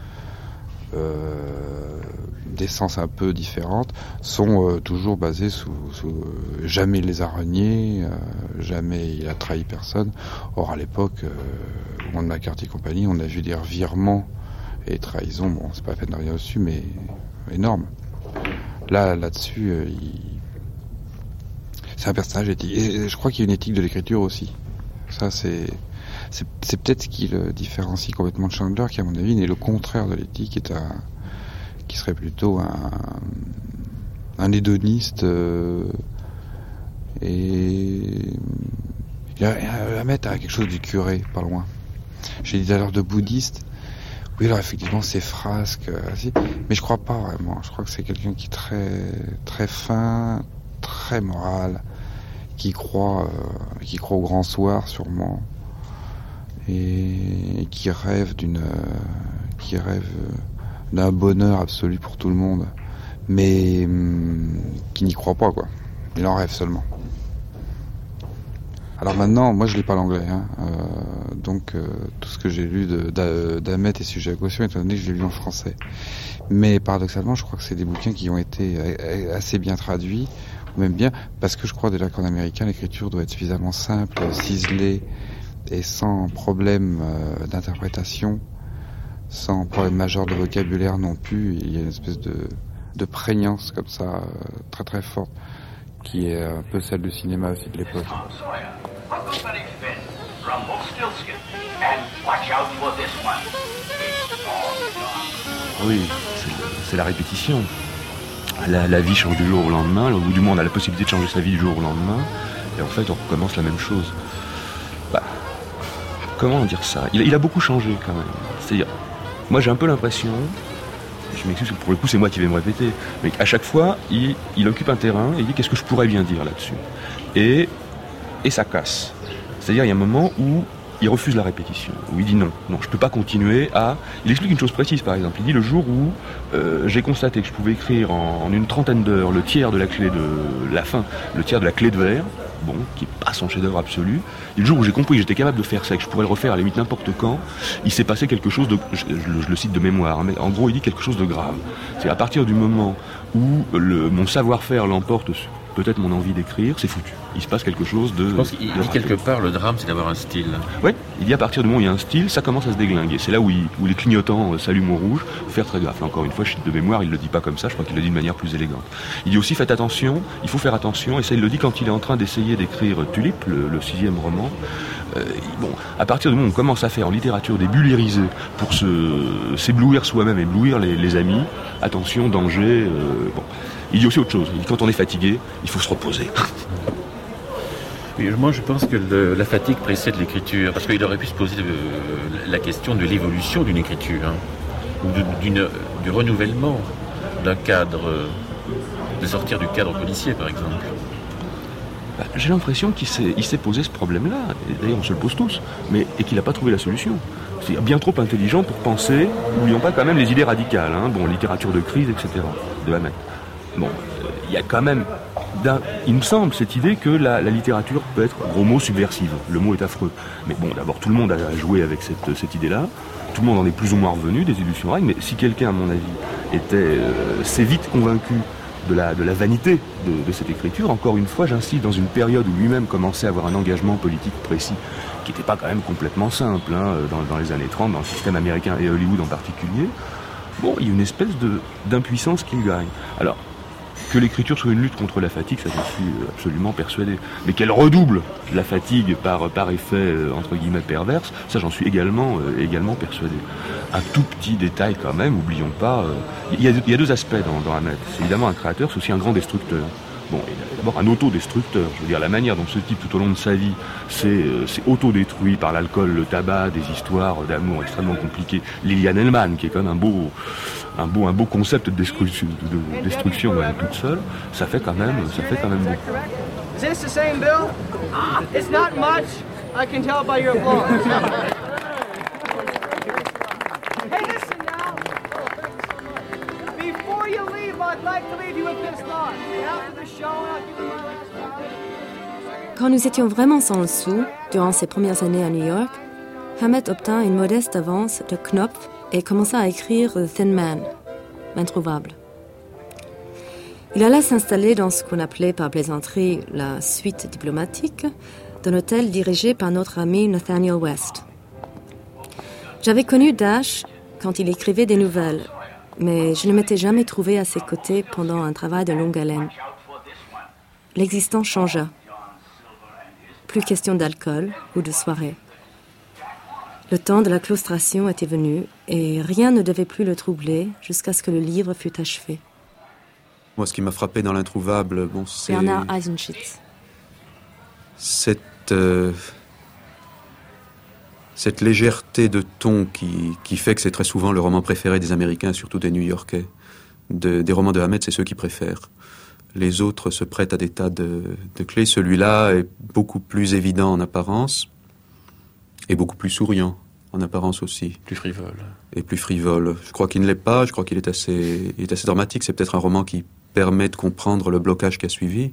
d'essence un peu différentes, sont toujours basés sous jamais il les a reniés, jamais il a trahi personne. Or à l'époque, au moment de McCarthy et compagnie, on a vu des revirements et trahisons, bon c'est pas la peine de revenir dessus, mais énorme. Là-dessus, c'est un personnage éthique. Et je crois qu'il y a une éthique de l'écriture aussi. Ça, c'est peut-être ce qui le différencie complètement de Chandler, qui à mon avis n'est le contraire de l'éthique, qui serait plutôt un hédoniste. Et Hamet a quelque chose du curé, pas loin. J'ai dit alors de bouddhiste. Oui, alors effectivement, c'est frasque, mais je crois pas vraiment. Je crois que c'est quelqu'un qui est très, très fin, très moral, qui croit au grand soir sûrement, et qui rêve d'un bonheur absolu pour tout le monde, mais qui n'y croit pas, quoi. Il en rêve seulement. Alors maintenant, moi je lis pas l'anglais, donc tout ce que j'ai lu d'Hamet est sujet à caution, étant donné que je l'ai lu en français. Mais paradoxalement, je crois que c'est des bouquins qui ont été assez bien traduits, ou même bien, parce que je crois déjà qu'en américain, l'écriture doit être suffisamment simple, ciselée, et sans problème d'interprétation, sans problème majeur de vocabulaire non plus. Il y a une espèce de prégnance comme ça, très très forte, qui est un peu celle du cinéma aussi de l'époque. Oui, c'est la répétition. La vie change du jour au lendemain, ou du moins on a la possibilité de changer sa vie du jour au lendemain, et en fait on recommence la même chose. Comment dire ça ? Il a beaucoup changé quand même. C'est-à-dire, moi j'ai un peu l'impression, je m'excuse, pour le coup c'est moi qui vais me répéter, mais à chaque fois il occupe un terrain et il dit qu'est-ce que je pourrais bien dire là-dessus. Et ça casse. C'est-à-dire il y a un moment où il refuse la répétition, où il dit non, je peux pas continuer à... Il explique une chose précise par exemple, il dit le jour où j'ai constaté que je pouvais écrire en une trentaine d'heures le tiers de la clé de la fin, le tiers de la clé de verre, bon, qui n'est pas son chef-d'œuvre absolu, et le jour où j'ai compris que j'étais capable de faire ça et que je pourrais le refaire à la limite n'importe quand, il s'est passé quelque chose de... Je le cite de mémoire, mais en gros il dit quelque chose de grave. C'est à partir du moment où mon savoir-faire l'emporte peut-être mon envie d'écrire, c'est foutu. Il se passe quelque chose de... Je pense qu'il dit quelque part, le drame, c'est d'avoir un style. Oui, il dit à partir du moment où il y a un style, ça commence à se déglinguer. C'est là où les clignotants s'allument au rouge. Faut faire très gaffe. Là, encore une fois, je suis de mémoire, il le dit pas comme ça, je crois qu'il le dit de manière plus élégante. Il dit aussi, faites attention, il faut faire attention, et ça il le dit quand il est en train d'essayer d'écrire Tulipe, le 6e roman. Bon, à partir du moment où on commence à faire en littérature des bulles irisées pour s'éblouir soi-même, éblouir les amis, attention, danger. Bon. Il dit aussi autre chose. Il dit, quand on est fatigué, il faut se reposer. Oui, moi je pense que la fatigue précède l'écriture, parce qu'il aurait pu se poser la question de l'évolution d'une écriture, ou du renouvellement d'un cadre, de sortir du cadre policier par exemple. J'ai l'impression qu'il s'est posé ce problème-là, et d'ailleurs on se le pose tous, et qu'il n'a pas trouvé la solution. C'est bien trop intelligent pour penser, n'oublions pas quand même les idées radicales, bon, littérature de crise, etc., de Hamet. Bon, il y a quand même, il me semble, cette idée que la littérature peut être, gros mot, subversive. Le mot est affreux. Mais bon, d'abord, tout le monde a joué avec cette idée-là. Tout le monde en est plus ou moins revenu, des illusions rares. Mais si quelqu'un, à mon avis, s'est vite convaincu de la vanité de cette écriture, encore une fois, j'insiste, dans une période où lui-même commençait à avoir un engagement politique précis, qui n'était pas quand même complètement simple, dans les années 30, dans le système américain et Hollywood en particulier, bon, il y a une espèce d'impuissance qu'il gagne. Alors, que l'écriture soit une lutte contre la fatigue, ça j'en suis absolument persuadé. Mais qu'elle redouble la fatigue par effet, entre guillemets, perverse, ça j'en suis également persuadé. Un tout petit détail quand même, oublions pas, il y a deux aspects dans Hamet. C'est évidemment un créateur, c'est aussi un grand destructeur. Bon, il est d'abord un autodestructeur. Je veux dire, la manière dont ce type, tout au long de sa vie, s'est autodétruit par l'alcool, le tabac, des histoires d'amour extrêmement compliquées. Liliane Hellman, qui est quand même un beau concept de destruction toute seule, ça fait quand même beaucoup. Is this the same bill? It's not much. I can tell by your applause. Hey, listen now. Before you leave, I'd like to leave you with this thought. After the show, I'll give you my last card. Quand nous étions vraiment sans le sou, durant ses premières années à New York, Hamet obtint une modeste avance de Knopf et commença à écrire The Thin Man, l'introuvable. Il alla s'installer dans ce qu'on appelait par plaisanterie la suite diplomatique d'un hôtel dirigé par notre ami Nathaniel West. J'avais connu Dash quand il écrivait des nouvelles, mais je ne m'étais jamais trouvé à ses côtés pendant un travail de longue haleine. L'existence changea. Plus question d'alcool ou de soirée. Le temps de la claustration était venu et rien ne devait plus le troubler jusqu'à ce que le livre fût achevé. Moi, ce qui m'a frappé dans l'introuvable, c'est Bernard Eisenschitz. Cette légèreté de ton qui fait que c'est très souvent le roman préféré des Américains, surtout des New-Yorkais. Des romans de Hamet, c'est ceux qui préfèrent. Les autres se prêtent à des tas de clés. Celui-là est beaucoup plus évident en apparence et beaucoup plus souriant en apparence aussi. Plus frivole. Et plus frivole. Je crois qu'il ne l'est pas, je crois qu'il est assez dramatique. C'est peut-être un roman qui permet de comprendre le blocage qui a suivi.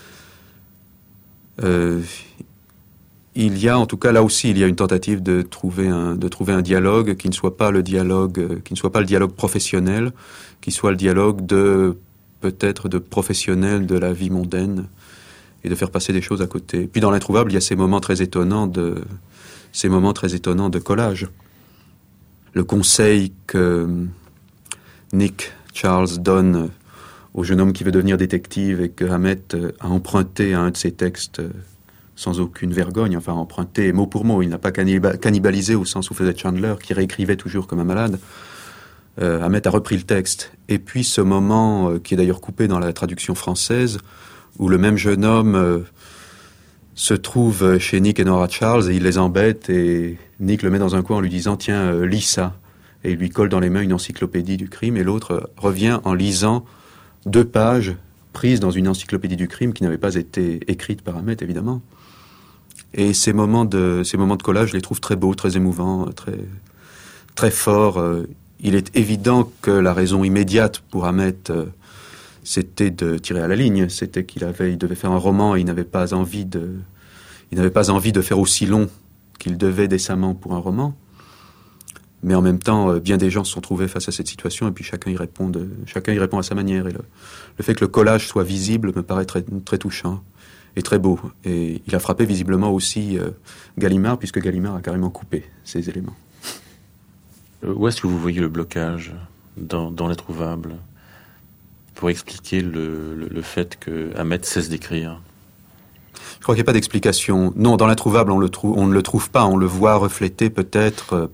Il y a, en tout cas, là aussi, il y a une tentative de trouver un dialogue qui ne soit pas le dialogue professionnel, qui soit le dialogue peut-être de professionnels de la vie mondaine et de faire passer des choses à côté. Puis dans l'introuvable, il y a ces moments très étonnants de collage. Le conseil que Nick Charles donne au jeune homme qui veut devenir détective et que Hamet a emprunté à un de ses textes sans aucune vergogne, enfin emprunté mot pour mot, il n'a pas cannibalisé au sens où faisait Chandler, qui réécrivait toujours comme un malade. Hamet a repris le texte. Et puis ce moment, qui est d'ailleurs coupé dans la traduction française, où le même jeune homme se trouve chez Nick et Nora Charles et il les embête et Nick le met dans un coin en lui disant « Tiens, lis ça ». Et il lui colle dans les mains une encyclopédie du crime et l'autre revient en lisant 2 pages prises dans une encyclopédie du crime qui n'avait pas été écrite par Hamet, évidemment. Et ces moments de collage, je les trouve très beaux, très émouvants, très, très forts. Il est évident que la raison immédiate pour Hamet, c'était de tirer à la ligne. C'était il devait faire un roman et il n'avait pas envie de faire aussi long qu'il devait décemment pour un roman. Mais en même temps, bien des gens se sont trouvés face à cette situation et puis chacun y répond à sa manière. Et le fait que le collage soit visible me paraît très, très touchant et très beau. Et il a frappé visiblement aussi Gallimard, puisque Gallimard a carrément coupé ces éléments. Où est-ce que vous voyez le blocage dans l'Introuvable pour expliquer le fait que Hamet cesse d'écrire? Je crois qu'il n'y a pas d'explication. Non, dans l'Introuvable, on ne le trouve pas. On le voit reflété peut-être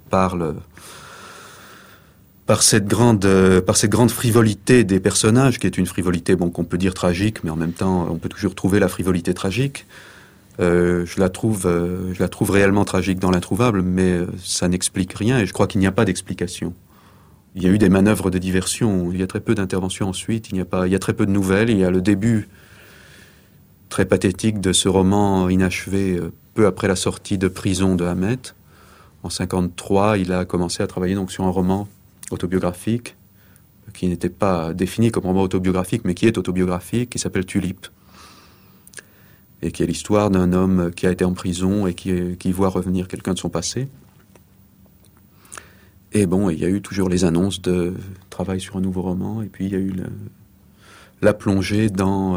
par cette grande frivolité des personnages, qui est une frivolité qu'on peut dire tragique, mais en même temps, on peut toujours trouver la frivolité tragique. Je la trouve réellement tragique dans l'Introuvable, mais ça n'explique rien, et je crois qu'il n'y a pas d'explication. Il y a eu des manœuvres de diversion, il y a très peu d'interventions ensuite, il y a très peu de nouvelles, il y a le début très pathétique de ce roman inachevé peu après la sortie de prison de Hamet. En 1953, il a commencé à travailler donc sur un roman autobiographique qui n'était pas défini comme roman autobiographique, mais qui est autobiographique, qui s'appelle Tulipe, et qui est l'histoire d'un homme qui a été en prison et qui voit revenir quelqu'un de son passé. Et il y a eu toujours les annonces de travail sur un nouveau roman, et puis il y a eu la plongée dans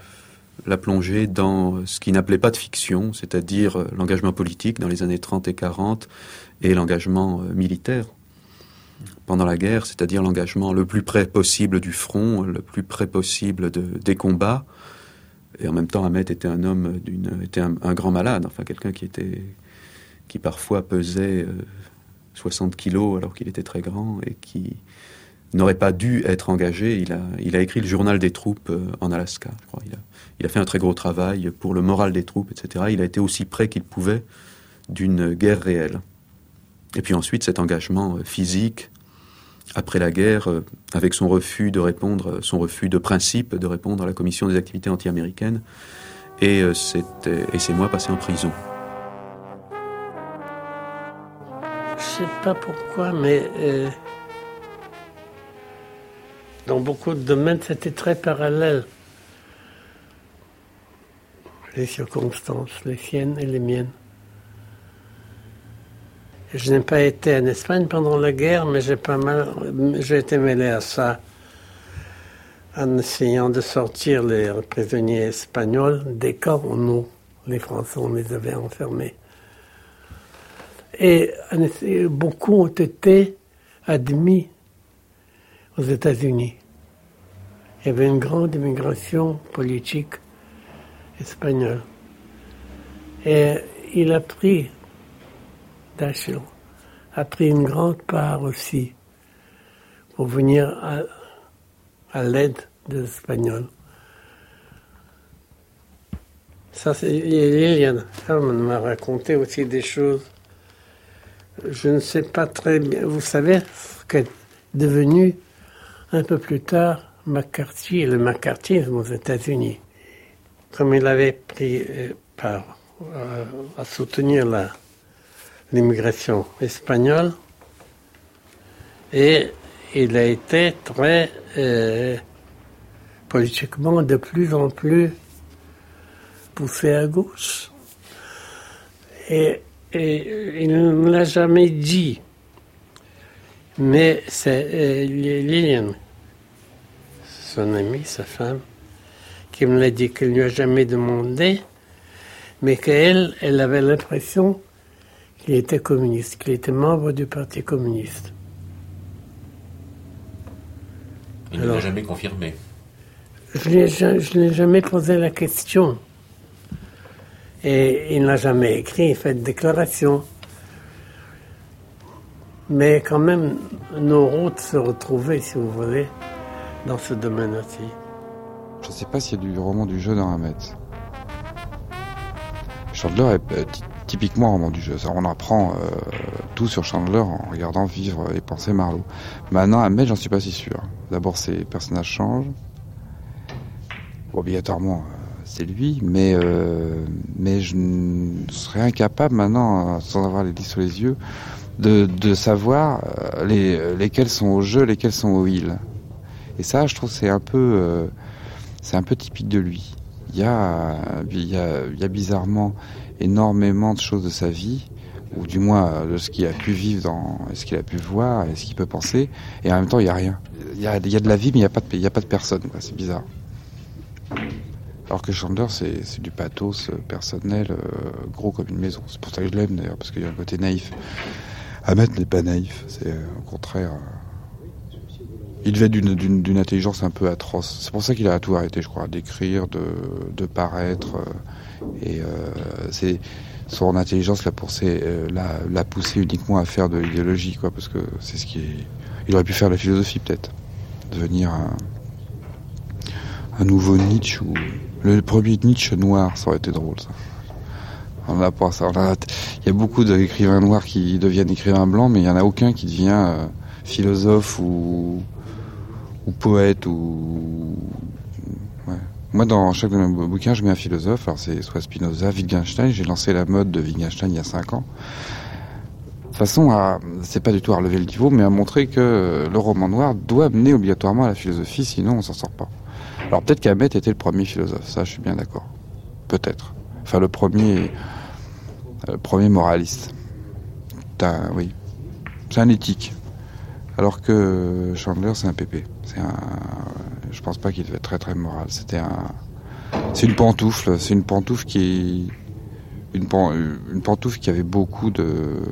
ce qu'il n'appelait pas de fiction, c'est-à-dire l'engagement politique dans les années 30 et 40, et l'engagement militaire pendant la guerre, c'est-à-dire l'engagement le plus près possible du front, le plus près possible des combats. Et en même temps, Hamet était un homme était un grand malade, enfin quelqu'un qui parfois pesait 60 kilos alors qu'il était très grand et qui n'aurait pas dû être engagé. Il a écrit le journal des troupes en Alaska, je crois. Il a fait un très gros travail pour le moral des troupes, etc. Il a été aussi près qu'il pouvait d'une guerre réelle. Et puis ensuite, cet engagement physique, après la guerre, avec son refus de principe de répondre à la commission des activités anti-américaines, et ces mois passés en prison. Je sais pas pourquoi, mais dans beaucoup de domaines, c'était très parallèle. Les circonstances, les siennes et les miennes. Je n'ai pas été en Espagne pendant la guerre, mais j'ai été mêlé à ça en essayant de sortir les prisonniers espagnols des camps où nous, les Français, on les avait enfermés. Et beaucoup ont été admis aux États-Unis. Il y avait une grande immigration politique espagnole. Et il a pris, Dashiell, a pris une grande part aussi pour venir à l'aide des Espagnols. Ça, Lilian Herman m'a raconté aussi des choses. Je ne sais pas très bien. Vous savez ce qu'est devenu un peu plus tard McCarthy et le McCarthyisme aux États-Unis. Comme il avait pris part à soutenir l'immigration espagnole, et il a été très politiquement de plus en plus poussé à gauche. Et il ne me l'a jamais dit, mais c'est Lilian, son amie, sa femme, qui me l'a dit, qu'elle ne lui a jamais demandé, mais qu'elle avait l'impression qu'il était communiste, qu'il était membre du Parti communiste. Il ne l'a jamais confirmé. Je ne l'ai jamais posé la question. Et il n'a jamais écrit, fait de déclaration. Mais quand même, nos routes se retrouvaient, si vous voulez, dans ce domaine aussi. Je ne sais pas s'il y a du roman du jeu dans Hamet. Chandler est typiquement un roman du jeu. On apprend tout sur Chandler en regardant Vivre et penser Marlowe. Maintenant, Hamet, j'en suis pas si sûr. D'abord, ses personnages changent. Obligatoirement, c'est lui, mais je serais incapable maintenant, sans avoir les livres sous les yeux, de savoir lesquels sont au jeu, lesquels sont au il. Et ça, je trouve, c'est un peu typique de lui. Il y a bizarrement énormément de choses de sa vie ou du moins de ce qu'il a pu vivre, ce qu'il a pu voir et ce qu'il peut penser, et en même temps il n'y a rien. Il y a de la vie mais il n'y a pas de personne, quoi. C'est bizarre. Alors que Chandler c'est du pathos personnel, gros comme une maison. C'est pour ça que je l'aime d'ailleurs, parce qu'il y a un côté naïf. Hammett n'est pas naïf, c'est au contraire... Il devait d'une intelligence un peu atroce. C'est pour ça qu'il a tout arrêté, je crois, d'écrire, de paraître. Son intelligence l'a poussé uniquement à faire de l'idéologie, quoi, parce que c'est ce qui est... Il aurait pu faire la philosophie, peut-être. Devenir un nouveau Nietzsche, ou le premier Nietzsche noir, ça aurait été drôle, ça. On n'a pas ça. Il y a beaucoup d'écrivains noirs qui deviennent écrivains blancs, mais il n'y en a aucun qui devient philosophe ou poète ou... Ouais. Moi, dans chaque de mes bouquins, je mets un philosophe. Alors, c'est soit Spinoza, Wittgenstein. J'ai lancé la mode de Wittgenstein il y a 5 ans. De façon c'est pas du tout à relever le niveau, mais à montrer que le roman noir doit mener obligatoirement à la philosophie, sinon on s'en sort pas. Alors, peut-être qu'Hammett était le premier philosophe. Ça, je suis bien d'accord. Peut-être. Enfin, le premier moraliste. Oui. C'est un éthique. Alors que Chandler, c'est un pépé. Je pense pas qu'il devait être très très moral. C'est une pantoufle. C'est une pantoufle qui avait beaucoup de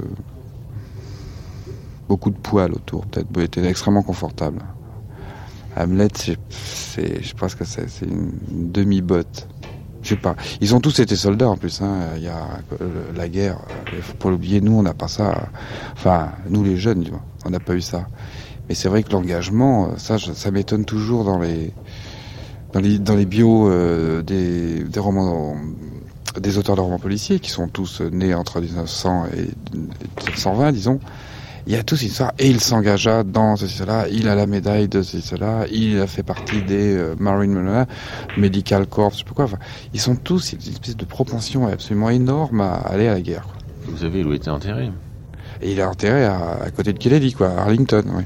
poils autour. Peut-être était extrêmement confortable. Hamlet, je pense que c'est une demi-botte. Je sais pas. Ils ont tous été soldats en plus. Il y a la guerre. Il faut pas l'oublier. Nous, on n'a pas ça. Enfin, nous les jeunes, on n'a pas eu ça. Mais c'est vrai que l'engagement, ça m'étonne toujours dans les bios des romans, des auteurs de romans policiers qui sont tous nés entre 1900 et 1920, disons. Il y a tous une histoire, et il s'engagea dans ceci, cela, il a la médaille de ceci, cela, il a fait partie des Marine Medical Corps, je sais pas quoi. Enfin, ils sont tous une espèce de propension absolument énorme à aller à la guerre, quoi. Vous savez où il était enterré? Et il est enterré à côté de Kennedy, quoi, à Arlington, oui.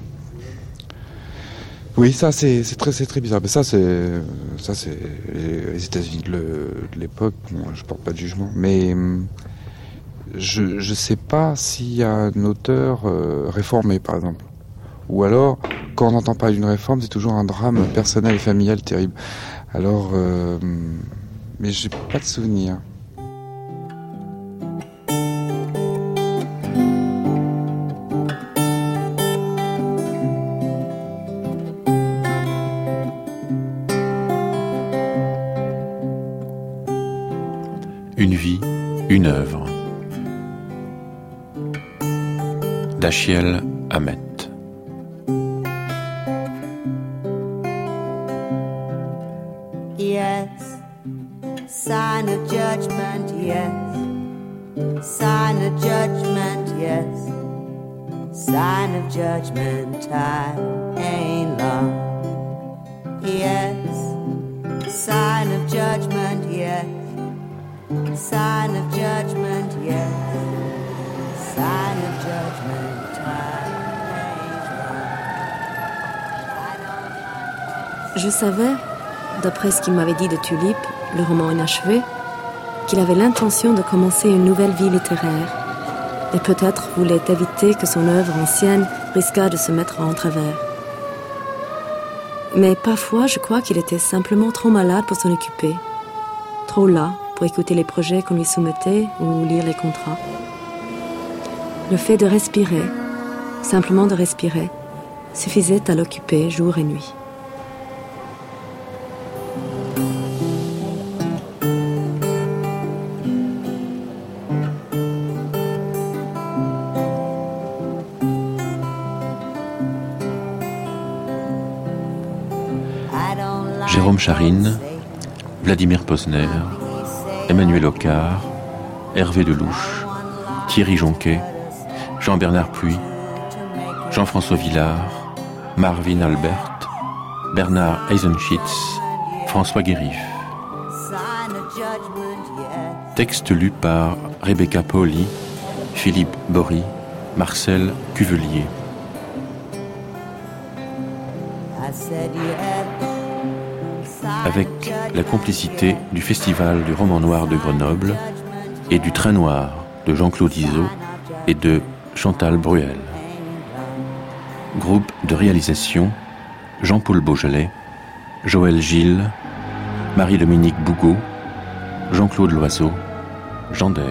Oui, ça c'est très bizarre. Mais ça c'est les États-Unis de l'époque. Bon, je porte pas de jugement, mais je sais pas s'il y a un auteur réformé, par exemple. Ou alors, quand on n'entend pas d'une réforme, c'est toujours un drame personnel et familial terrible. Alors, mais j'ai pas de souvenir. Une vie, une œuvre. Dashiell Hammett. Yes, sign of judgment, yes. Sign of judgment, yes. Sign of judgment, time ain't long. Yes, sign of judgment, yes. Sign of judgment, yes. Sign of judgment, time ain't long. Je savais, d'après ce qu'il m'avait dit de Tulip, le roman inachevé, qu'il avait l'intention de commencer une nouvelle vie littéraire et peut-être voulait éviter que son œuvre ancienne risquât de se mettre en travers. Mais parfois, je crois qu'il était simplement trop malade pour s'en occuper, trop las pour écouter les projets qu'on lui soumettait ou lire les contrats. Le fait de respirer, simplement de respirer, suffisait à l'occuper jour et nuit. Jérôme Charine, Vladimir Posner, Emmanuel Ocar, Hervé Delouche, Thierry Jonquet, Jean-Bernard Puy, Jean-François Villard, Marvin Albert, Bernard Eisenschitz, François Guérif. Texte lu par Rebecca Paoli, Philippe Bory, Marcel Cuvelier. Avec la complicité du Festival du roman noir de Grenoble et du Train noir de Jean-Claude Izzo et de Chantal Bruel. Groupe de réalisation Jean-Paul Beaujolais, Joël Gilles, Marie-Dominique Bougaud, Jean-Claude Loiseau, Jean Dève.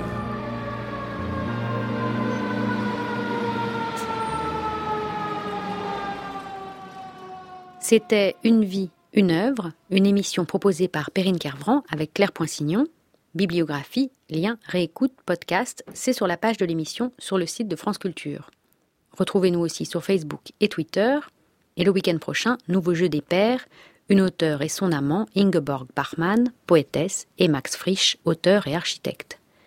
C'était Une vie, une œuvre, une émission proposée par Perrine Kervran avec Claire Poinsignon. Bibliographie, lien, réécoute, podcast, c'est sur la page de l'émission sur le site de France Culture. Retrouvez-nous aussi sur Facebook et Twitter. Et le week-end prochain, nouveau jeu des pairs, une auteure et son amant, Ingeborg Bachmann, poétesse, et Max Frisch, auteur et architecte.